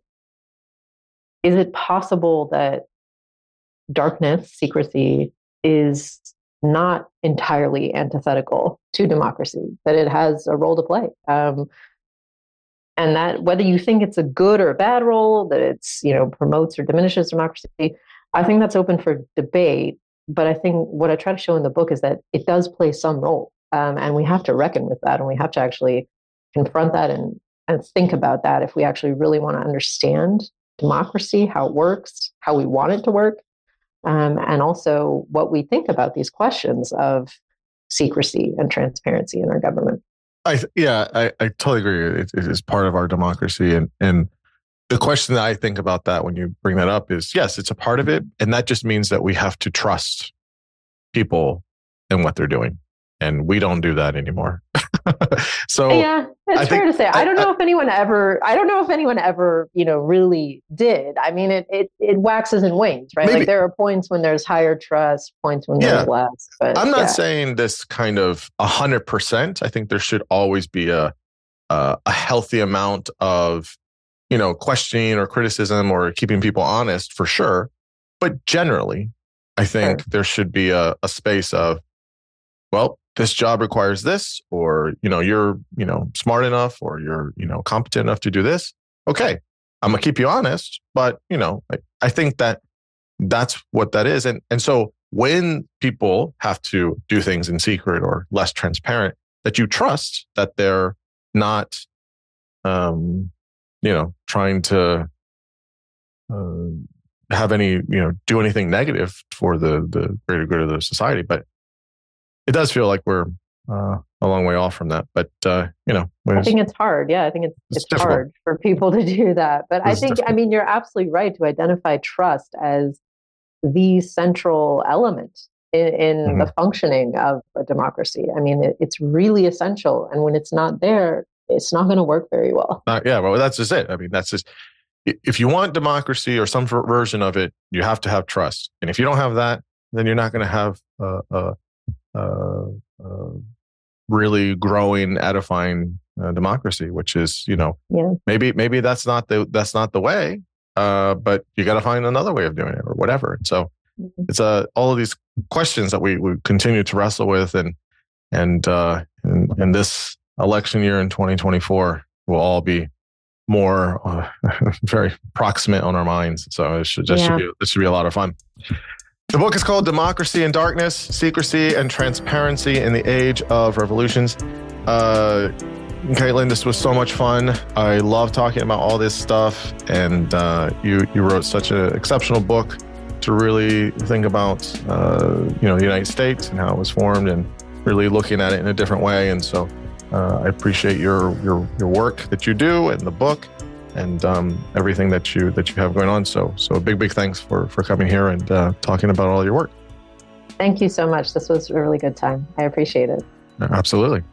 is it possible that darkness, secrecy, is not entirely antithetical to democracy, that it has a role to play? Um, and that whether you think it's a good or a bad role, that it's, you know, promotes or diminishes democracy, I think that's open for debate. But I think what I try to show in the book is that it does play some role. Um, and we have to reckon with that. And we have to actually confront that and, and think about that if we actually really want to understand democracy, how it works, how we want it to work, um, and also what we think about these questions of secrecy and transparency in our government. I yeah, I, I totally agree. It, it is part of our democracy. And, and the question that I think about that when you bring that up is, yes, it's a part of it. And that just means that we have to trust people and what they're doing. And we don't do that anymore. So yeah, it's I fair to say. I, I don't know I, if anyone ever, I don't know if anyone ever, you know, really did. I mean, it it, it waxes and wanes, right? Maybe. Like there are points when there's higher trust, points when yeah. there's less. But I'm not yeah. saying this kind of a hundred percent. I think there should always be a, a a healthy amount of, you know, questioning or criticism or keeping people honest for sure. But generally, I think sure. there should be a, a space of, well, this job requires this, or, you know, you're, you know, smart enough or you're, you know, competent enough to do this. Okay. I'm gonna keep you honest, but, you know, I, I think that that's what that is. And, and so when people have to do things in secret or less transparent, that you trust that they're not, um, you know, trying to uh, have any, you know, do anything negative for the the greater good of the society. But it does feel like we're uh, a long way off from that. But, uh, you know. I think it's hard. Yeah, I think it's, it's, it's hard for people to do that. But I think, difficult. I mean, you're absolutely right to identify trust as the central element in, in mm-hmm. the functioning of a democracy. I mean, it, it's really essential. And when it's not there, it's not going to work very well. Uh, yeah, well, that's just it. I mean, that's just, if you want democracy or some version of it, you have to have trust. And if you don't have that, then you're not going to have a, a, a, a really growing, edifying uh, democracy, which is, you know, yeah. maybe maybe that's not the that's not the way, uh, but you got to find another way of doing it or whatever. So mm-hmm. it's uh, all of these questions that we, we continue to wrestle with, and and uh, and, and this election year in twenty twenty-four will all be more uh, very proximate on our minds. So it should just yeah. should be this should be a lot of fun. The book is called Democracy in Darkness, Secrecy and Transparency in the Age of Revolutions. Uh, Caitlin, this was so much fun. I love talking about all this stuff. And uh, you you wrote such an exceptional book to really think about uh, you know, the United States and how it was formed and really looking at it in a different way. And so uh, I appreciate your, your your work that you do and the book and um, everything that you that you have going on. So so a big, big thanks for, for coming here and uh, talking about all your work. Thank you so much. This was a really good time. I appreciate it. Absolutely.